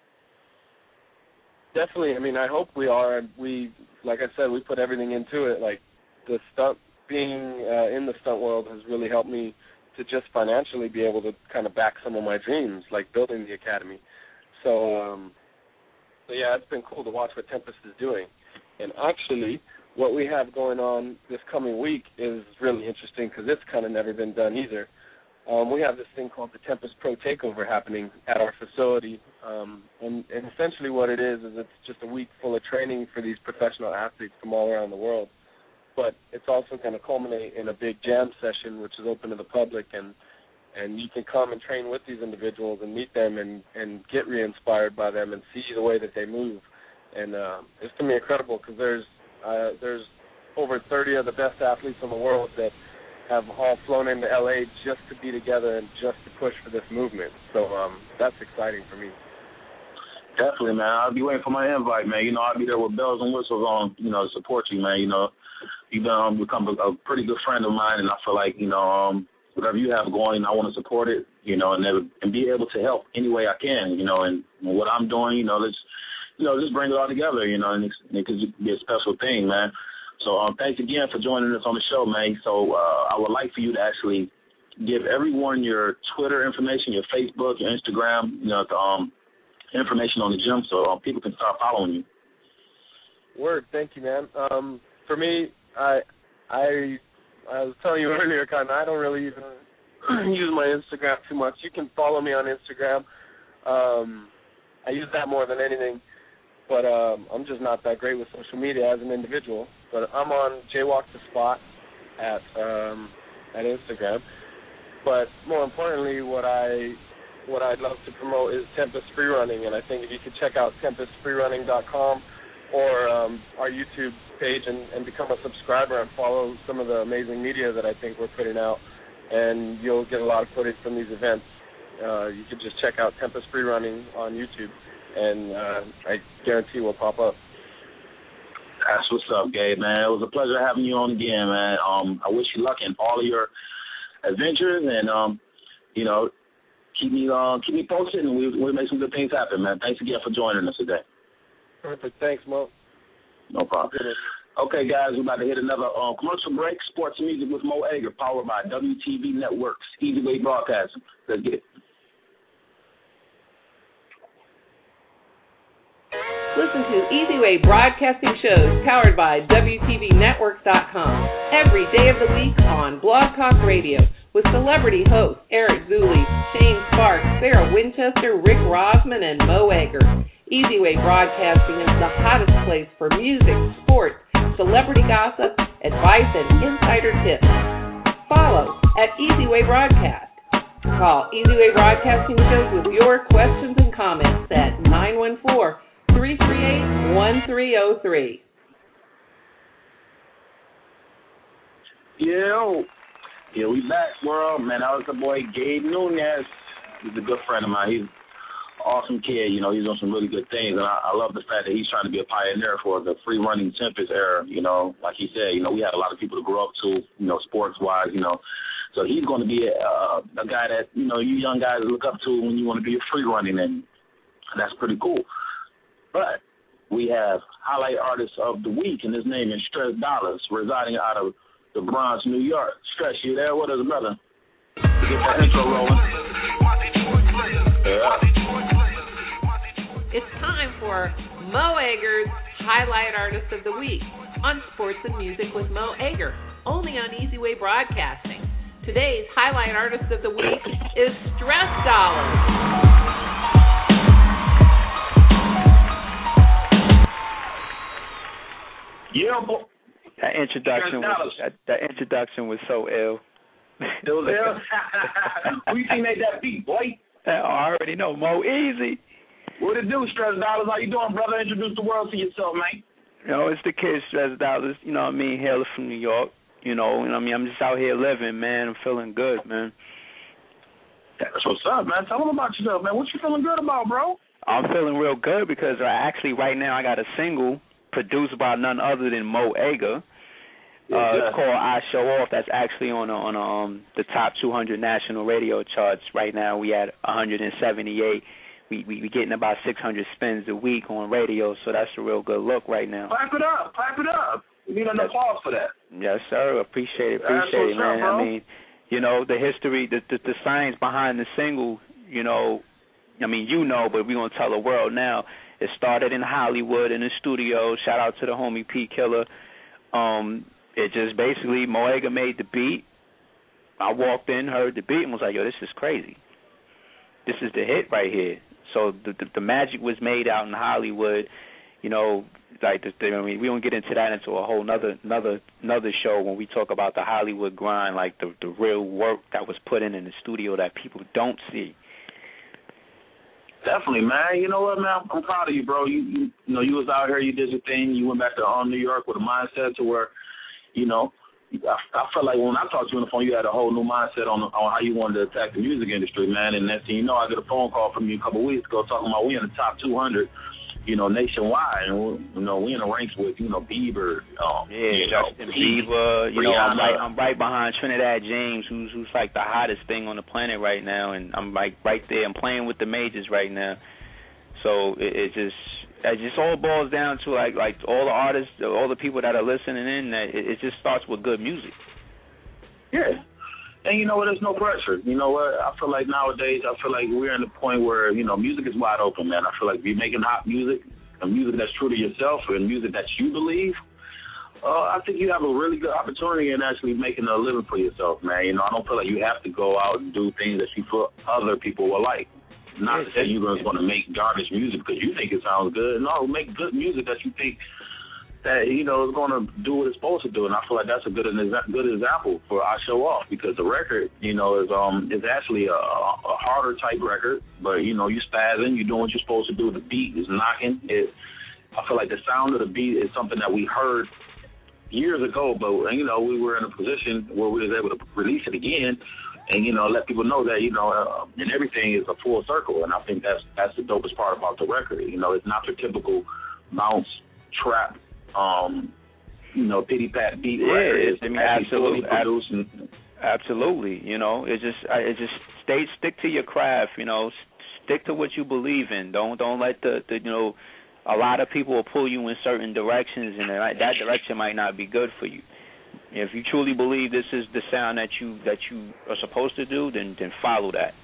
Definitely. I mean, I hope we are. We, like I said, we put everything into it. Like the stunt, being in the stunt world has really helped me to just financially be able to kind of back some of my dreams, like building the academy. So yeah, it's been cool to watch what Tempest is doing. And actually, what we have going on this coming week is really interesting because it's kind of never been done either. We have this thing called the Tempest Pro Takeover happening at our facility, and essentially what it is it's just a week full of training for these professional athletes from all around the world. But it's also going to culminate in a big jam session, which is open to the public, and you can come and train with these individuals and meet them and get re-inspired by them and see the way that they move. And it's going to be incredible because there's over 30 of the best athletes in the world that have all flown into L.A. just to be together and just to push for this movement. So that's exciting for me. Definitely, man. I'll be waiting for my invite, man. You know, I'll be there with bells and whistles on, you know, to support you, man. You know, you've become a pretty good friend of mine, and I feel like, you know, whatever you have going, I want to support it, you know, and be able to help any way I can, you know, and what I'm doing, you know, just bring it all together, you know, and it could be a special thing, man. So thanks again for joining us on the show, man. So I would like for you to actually give everyone your Twitter information, your Facebook, your Instagram, you know, information on the gym so people can start following you. Word, thank you, man. For me, I was telling you earlier, Cotton, I don't really even use my Instagram too much. You can follow me on Instagram. I use that more than anything, but I'm just not that great with social media as an individual. But I'm on Jaywalk the Spot at Instagram. But more importantly, what I'd love to promote is Tempest Free Running, and I think if you could check out tempestfreerunning.com or our YouTube page and become a subscriber and follow some of the amazing media that I think we're putting out, and you'll get a lot of footage from these events. You could just check out Tempest Free Running on YouTube, and I guarantee we'll pop up. That's what's up, Gabe, man. It was a pleasure having you on again, man. I wish you luck in all of your adventures, and you know, keep me posted, and we'll make some good things happen, man. Thanks again for joining us today. Perfect. Thanks, Mo. No problem. Okay, guys, we're about to hit another commercial break. Sports and music with Mo Egger, powered by WTV Networks, Easy Way Broadcasting. Let's get it. Listen to Easy Way Broadcasting shows powered by WTVNetworks.com every day of the week on Blog Talk Radio with celebrity hosts Eric Zuley, Shane Sparks, Sarah Winchester, Rick Rosman, and Mo Egger. Easy Way Broadcasting is the hottest place for music, sports, celebrity gossip, advice, and insider tips. Follow at Easy Way Broadcast. Call Easy Way Broadcasting shows with your questions and comments at 914-338-1303. Yeah, we back, world. Man, that was the boy Gabe Nunez. He's a good friend of mine. He's an awesome kid. You know, he's doing some really good things, and I love the fact that he's trying to be a pioneer for the free running Tempest era. You know, like he said, you know, we had a lot of people to grow up to, you know, sports-wise, you know. So he's going to be a guy that, you know, you young guys look up to when you want to be a free running, and that's pretty cool. But we have highlight artist of the week, and his name is Stress Dollars, residing out of the Bronx, New York. Stress, you there? What is it, brother? Get that intro rolling. Yeah. It's time for Mo Egger's Highlight Artist of the Week on Sports and Music with Mo Egger, only on Easy Way Broadcasting. Today's Highlight Artist of the Week is Stress Dollars. Yeah, boy. That introduction was so ill. It was ill? Who you think made that beat, boy? I already know. Mo Easy. What it do, Stress Dollars? How you doing, brother? Introduce the world to yourself, man. You know, it's the kid, Stress Dollars. You know what I mean? Hailing from New York. You know what I mean? I'm just out here living, man. I'm feeling good, man. That's what's up, man. Tell them about yourself, man. What you feeling good about, bro? I'm feeling real good because actually right now I got a single produced by none other than Mo Egger. It's called I Show Off. That's actually on the top 200 national radio charts right now. We at 178. We getting about 600 spins a week on radio, so that's a real good look right now. Clap it up. We need an applause for that. Yes, sir. Appreciate it, man. Up, I mean, you know, the history, the science behind the single, you know, I mean, you know, but we're going to tell the world now. It started in Hollywood in the studio. Shout out to the homie P Killer. It just basically, Mo Egger made the beat. I walked in, heard the beat, and was like, yo, this is crazy. This is the hit right here. So the magic was made out in Hollywood. You know, like I mean, we don't get into that until a whole another show when we talk about the Hollywood grind, like the real work that was put in the studio that people don't see. Definitely, man. You know what, man? I'm proud of you, bro. You know, you was out here, you did your thing. You went back to New York with a mindset to where, you know, I felt like when I talked to you on the phone, you had a whole new mindset on how you wanted to attack the music industry, man. And next thing you know, I get a phone call from you a couple of weeks ago talking about we in the top 200, nationwide. And, we in the ranks with, Bieber. Justin Bieber. I'm right behind Trinidad James, who's like the hottest thing on the planet right now. And I'm like right there. I'm playing with the majors right now. So it just all boils down to like all the artists, all the people that are listening in. That it just starts with good music. Yeah, and you know what? There's no pressure. You know what? I feel like nowadays, we're in the point where music is wide open, man. I feel like if you're making hot music, and music that's true to yourself, and music that you believe, I think you have a really good opportunity in actually making a living for yourself, man. I don't feel like you have to go out and do things that you feel other people will like. Not to say you're going to make garbage music because you think it sounds good. No, make good music that you think that is going to do what it's supposed to do. And I feel like that's a good example for I Show Off, because the record, is actually a harder type record. But you spazzing, you're doing what you're supposed to do. The beat is knocking. I feel like the sound of the beat is something that we heard years ago, but we were in a position where we was able to release it again. And, let people know that, and everything is a full circle. And I think that's the dopest part about the record. It's not your typical bounce, trap, pity-pat beat record. Absolutely. Absolutely. It just stick to your craft, stick to what you believe in. Don't let a lot of people will pull you in certain directions, and that direction might not be good for you. If you truly believe this is the sound that you are supposed to do, then follow that.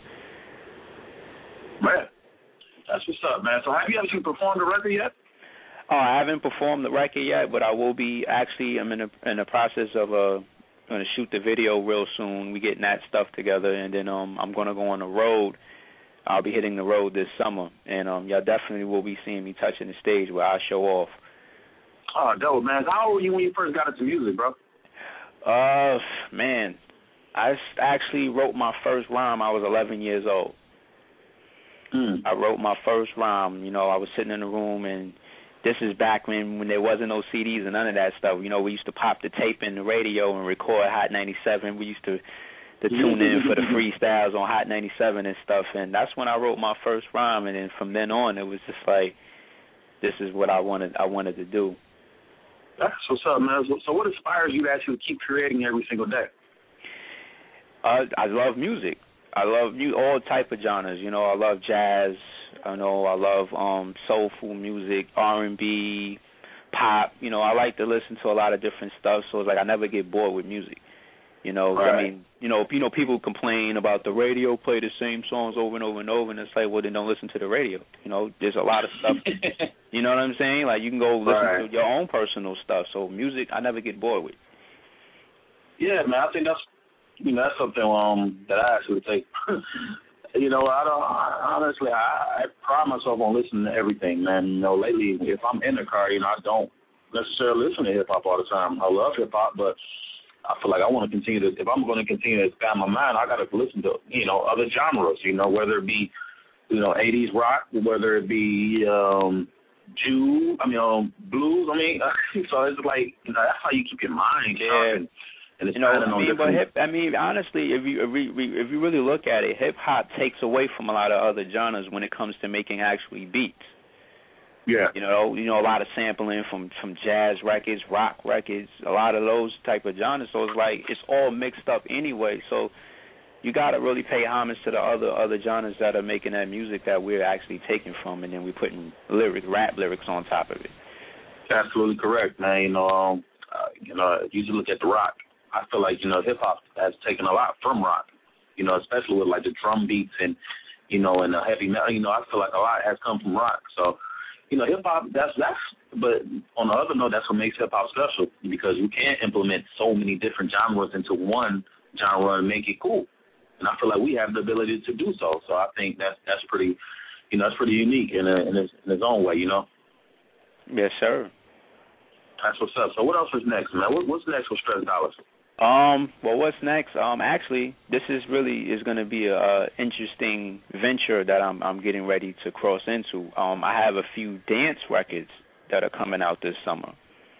Man, that's what's up, man. So have you actually performed the record yet? Oh, I haven't performed the record yet, but I will be. Actually, I'm in the process of going to shoot the video real soon. We getting that stuff together, and then I'm going to go on the road. I'll be hitting the road this summer, and y'all definitely will be seeing me touching the stage where I show off. Oh, dope, man. How old were you when you first got into music, bro? Man, I actually wrote my first rhyme. I was 11 years old. I wrote my first rhyme. I was sitting in the room, and this is back when there wasn't no CDs and none of that stuff. We used to pop the tape in the radio and record Hot 97. We used to tune in for the freestyles on Hot 97 and stuff, and that's when I wrote my first rhyme. And then from then on, it was just like, this is what I wanted to do. That's what's up, man. So what inspires you to actually keep creating every single day? I love music. I love all type of genres. I love jazz. I love soulful music, R&B, pop. I like to listen to a lot of different stuff. So it's like I never get bored with music. Right. People complain about the radio play the same songs over and over and over, and it's like, well, then don't listen to the radio. There's a lot of stuff. You know what I'm saying? Like, you can go listen to your own personal stuff. So music, I never get bored with. Yeah, man, I think that's something that I actually take. I pride myself on listening to everything, man. Lately, if I'm in the car, I don't necessarily listen to hip hop all the time. I love hip hop, but I feel like I want to continue to. If I'm going to continue to expand my mind, I got to listen to other genres. Whether it be 80s rock, whether it be blues. So it's like that's how you keep your mind sharp. And it's honestly, if you really look at it, hip hop takes away from a lot of other genres when it comes to making actually beats. Yeah. A lot of sampling from jazz records, rock records, a lot of those type of genres. So it's like it's all mixed up anyway. So you got to really pay homage to the other genres that are making that music that we're actually taking from, and then we're putting rap lyrics on top of it. Absolutely correct, man. If you just look at the rock, I feel like hip hop has taken a lot from rock. Especially with like the drum beats and and the heavy metal. I feel like a lot has come from rock. So. Hip hop, but on the other note, that's what makes hip hop special, because you can't implement so many different genres into one genre and make it cool. And I feel like we have the ability to do so. So I think that's pretty, that's pretty unique in its own way, Yes, sir. That's what's up. So what else is next, man? What's next with Stress Dollars? Well, what's next? Actually, this is going to be a interesting venture that I'm getting ready to cross into. I have a few dance records that are coming out this summer.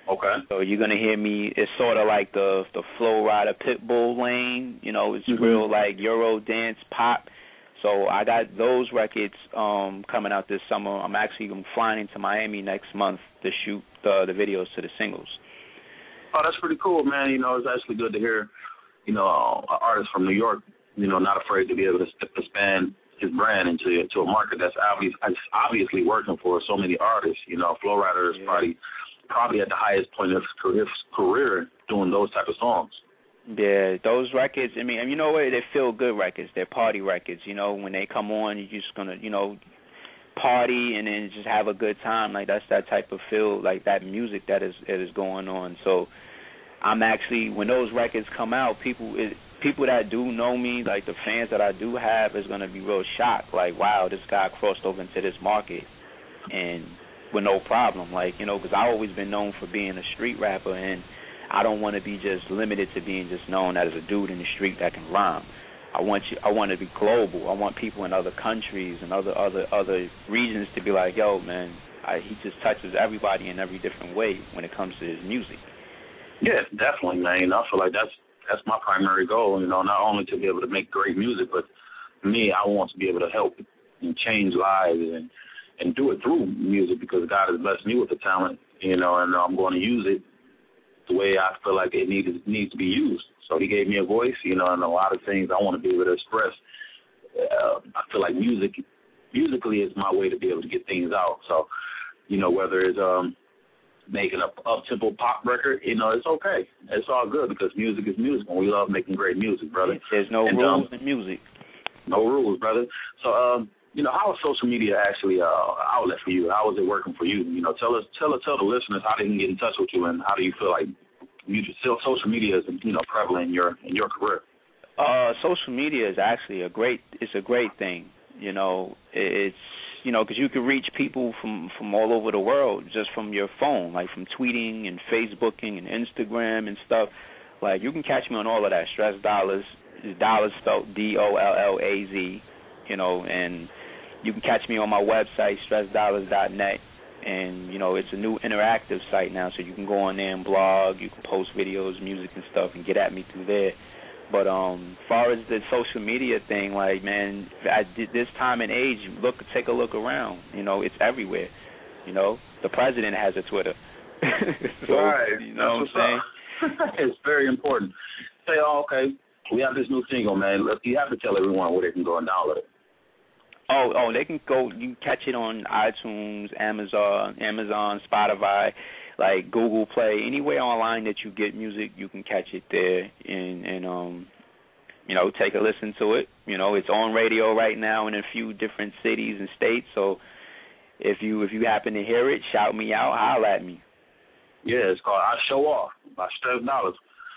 Okay. So you're gonna hear me. It's sort of like the Flow Rider Pitbull lane. You know, it's real like Euro dance pop. So I got those records coming out this summer. I'm flying into Miami next month to shoot the videos to the singles. Oh, that's pretty cool, man. You know, it's actually good to hear, you know, an artist from New York, you know, not afraid to be able to expand his brand into a market that's obviously working for so many artists. You know, Flow Rider is probably at the highest point of his career doing those type of songs. Yeah, those records, I mean, you know what, they're feel-good records. They're party records. You know, when they come on, you're just going to, you know, party and then just have a good time. Like, that's that type of feel, like that music that is going on. So I'm actually, when those records come out, people that do know me, like the fans that I do have, is going to be real shocked. Like, wow, this guy crossed over into this market and with no problem. Like, you know, because I've always been known for being a street rapper, and I don't want to be just limited to being just known as a dude in the street that can rhyme. I want to be global. I want people in other countries and other regions to be like, yo, man, he just touches everybody in every different way when it comes to his music. Yeah, definitely, man. I feel like that's my primary goal, you know, not only to be able to make great music, but me, I want to be able to help and change lives and do it through music, because God has blessed me with the talent, you know, and I'm going to use it the way I feel like it needs to be used. So he gave me a voice, you know, and a lot of things I want to be able to express. I feel like musically is my way to be able to get things out. So, you know, whether it's making an up-tempo pop record, you know, it's okay. It's all good, because music is music, and we love making great music, brother. There's no rules in music. No rules, brother. So, you know, how is social media actually an outlet for you? How is it working for you? You know, tell the listeners how they can get in touch with you, and how do you feel like social media is, you know, prevalent in your career? Social media is actually a great thing. You know, it's, you know, because you can reach people from all over the world just from your phone, like from tweeting and Facebooking and Instagram and stuff. Like, you can catch me on all of that. Stress Dollars, dollars spelled DOLLAZ, you know, and you can catch me on my website, stressdollars.net, and, you know, it's a new interactive site now, so you can go on there and blog, you can post videos, music and stuff, and get at me through there. But as far as the social media thing, like, man, at this time and age, take a look around. You know, it's everywhere. You know, the president has a Twitter. So, right. You know what I'm saying? It's very important. Say, okay, we have this new single, man. You have to tell everyone where they can go and download it. Oh, they can go. You can catch it on iTunes, Amazon, Spotify, like Google Play, anywhere online that you get music, you can catch it there and you know, take a listen to it. You know, it's on radio right now in a few different cities and states. So if you happen to hear it, shout me out, holler at me. Yeah, it's called "I Show Off" by Stress Dollars.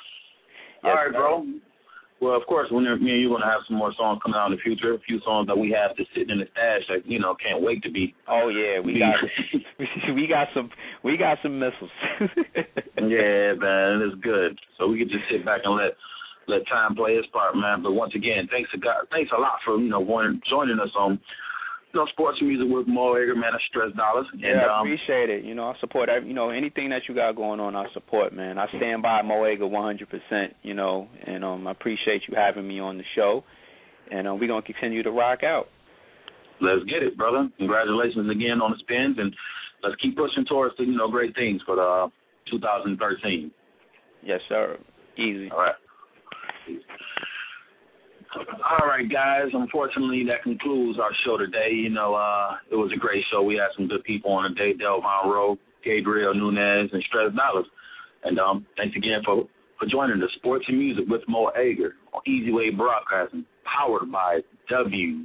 Yes, all right, bro. Well, of course, when me and you are going to have some more songs coming out in the future, a few songs that we have just sitting in the stash that, you know, can't wait to be. Oh, yeah, we got some missiles. Yeah, man, it's good. So we can just sit back and let time play its part, man. But once again, thanks a lot for, you know, joining us on, you know, Sports and Music with Mo Egger, man, of Stress Dollars. Yeah, I appreciate it. You know, I support, you know, anything that you got going on, I support, man. I stand by Mo Egger 100%, you know, and I appreciate you having me on the show. And we're going to continue to rock out. Let's get it, brother. Congratulations again on the spins, and let's keep pushing towards the, you know, great things for 2013. Yes, sir. Easy. All right. All right, guys. Unfortunately, that concludes our show today. You know, it was a great show. We had some good people on today: Delvon Rowe, Gabriel Nunez, and Stress Dollars. And thanks again for joining the Sports and Music with Mo Egger on Easy Way Broadcasting, powered by WTV.com.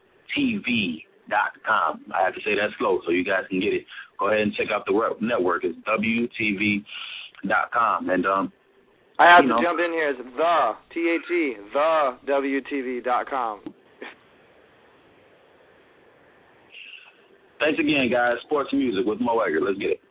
I have to say that slow so you guys can get it. Go ahead and check out the network. It's WTV.com. And I have to jump in here. It's the WTV.com. Thanks again, guys. Sports and Music with Mo Egger. Let's get it.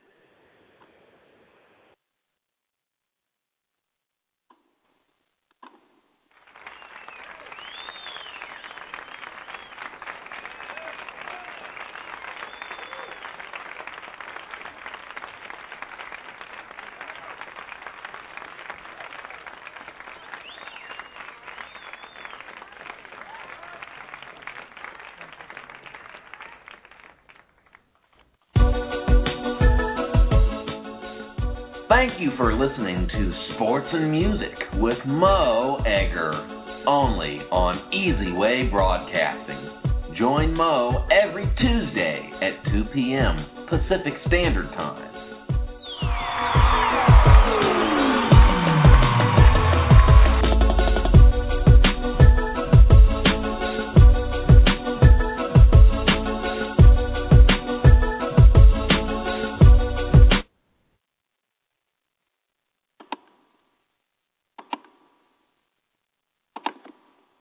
Thank you for listening to Sports and Music with Mo Egger, only on Easy Way Broadcasting. Join Mo every Tuesday at 2 p.m. Pacific Standard Time.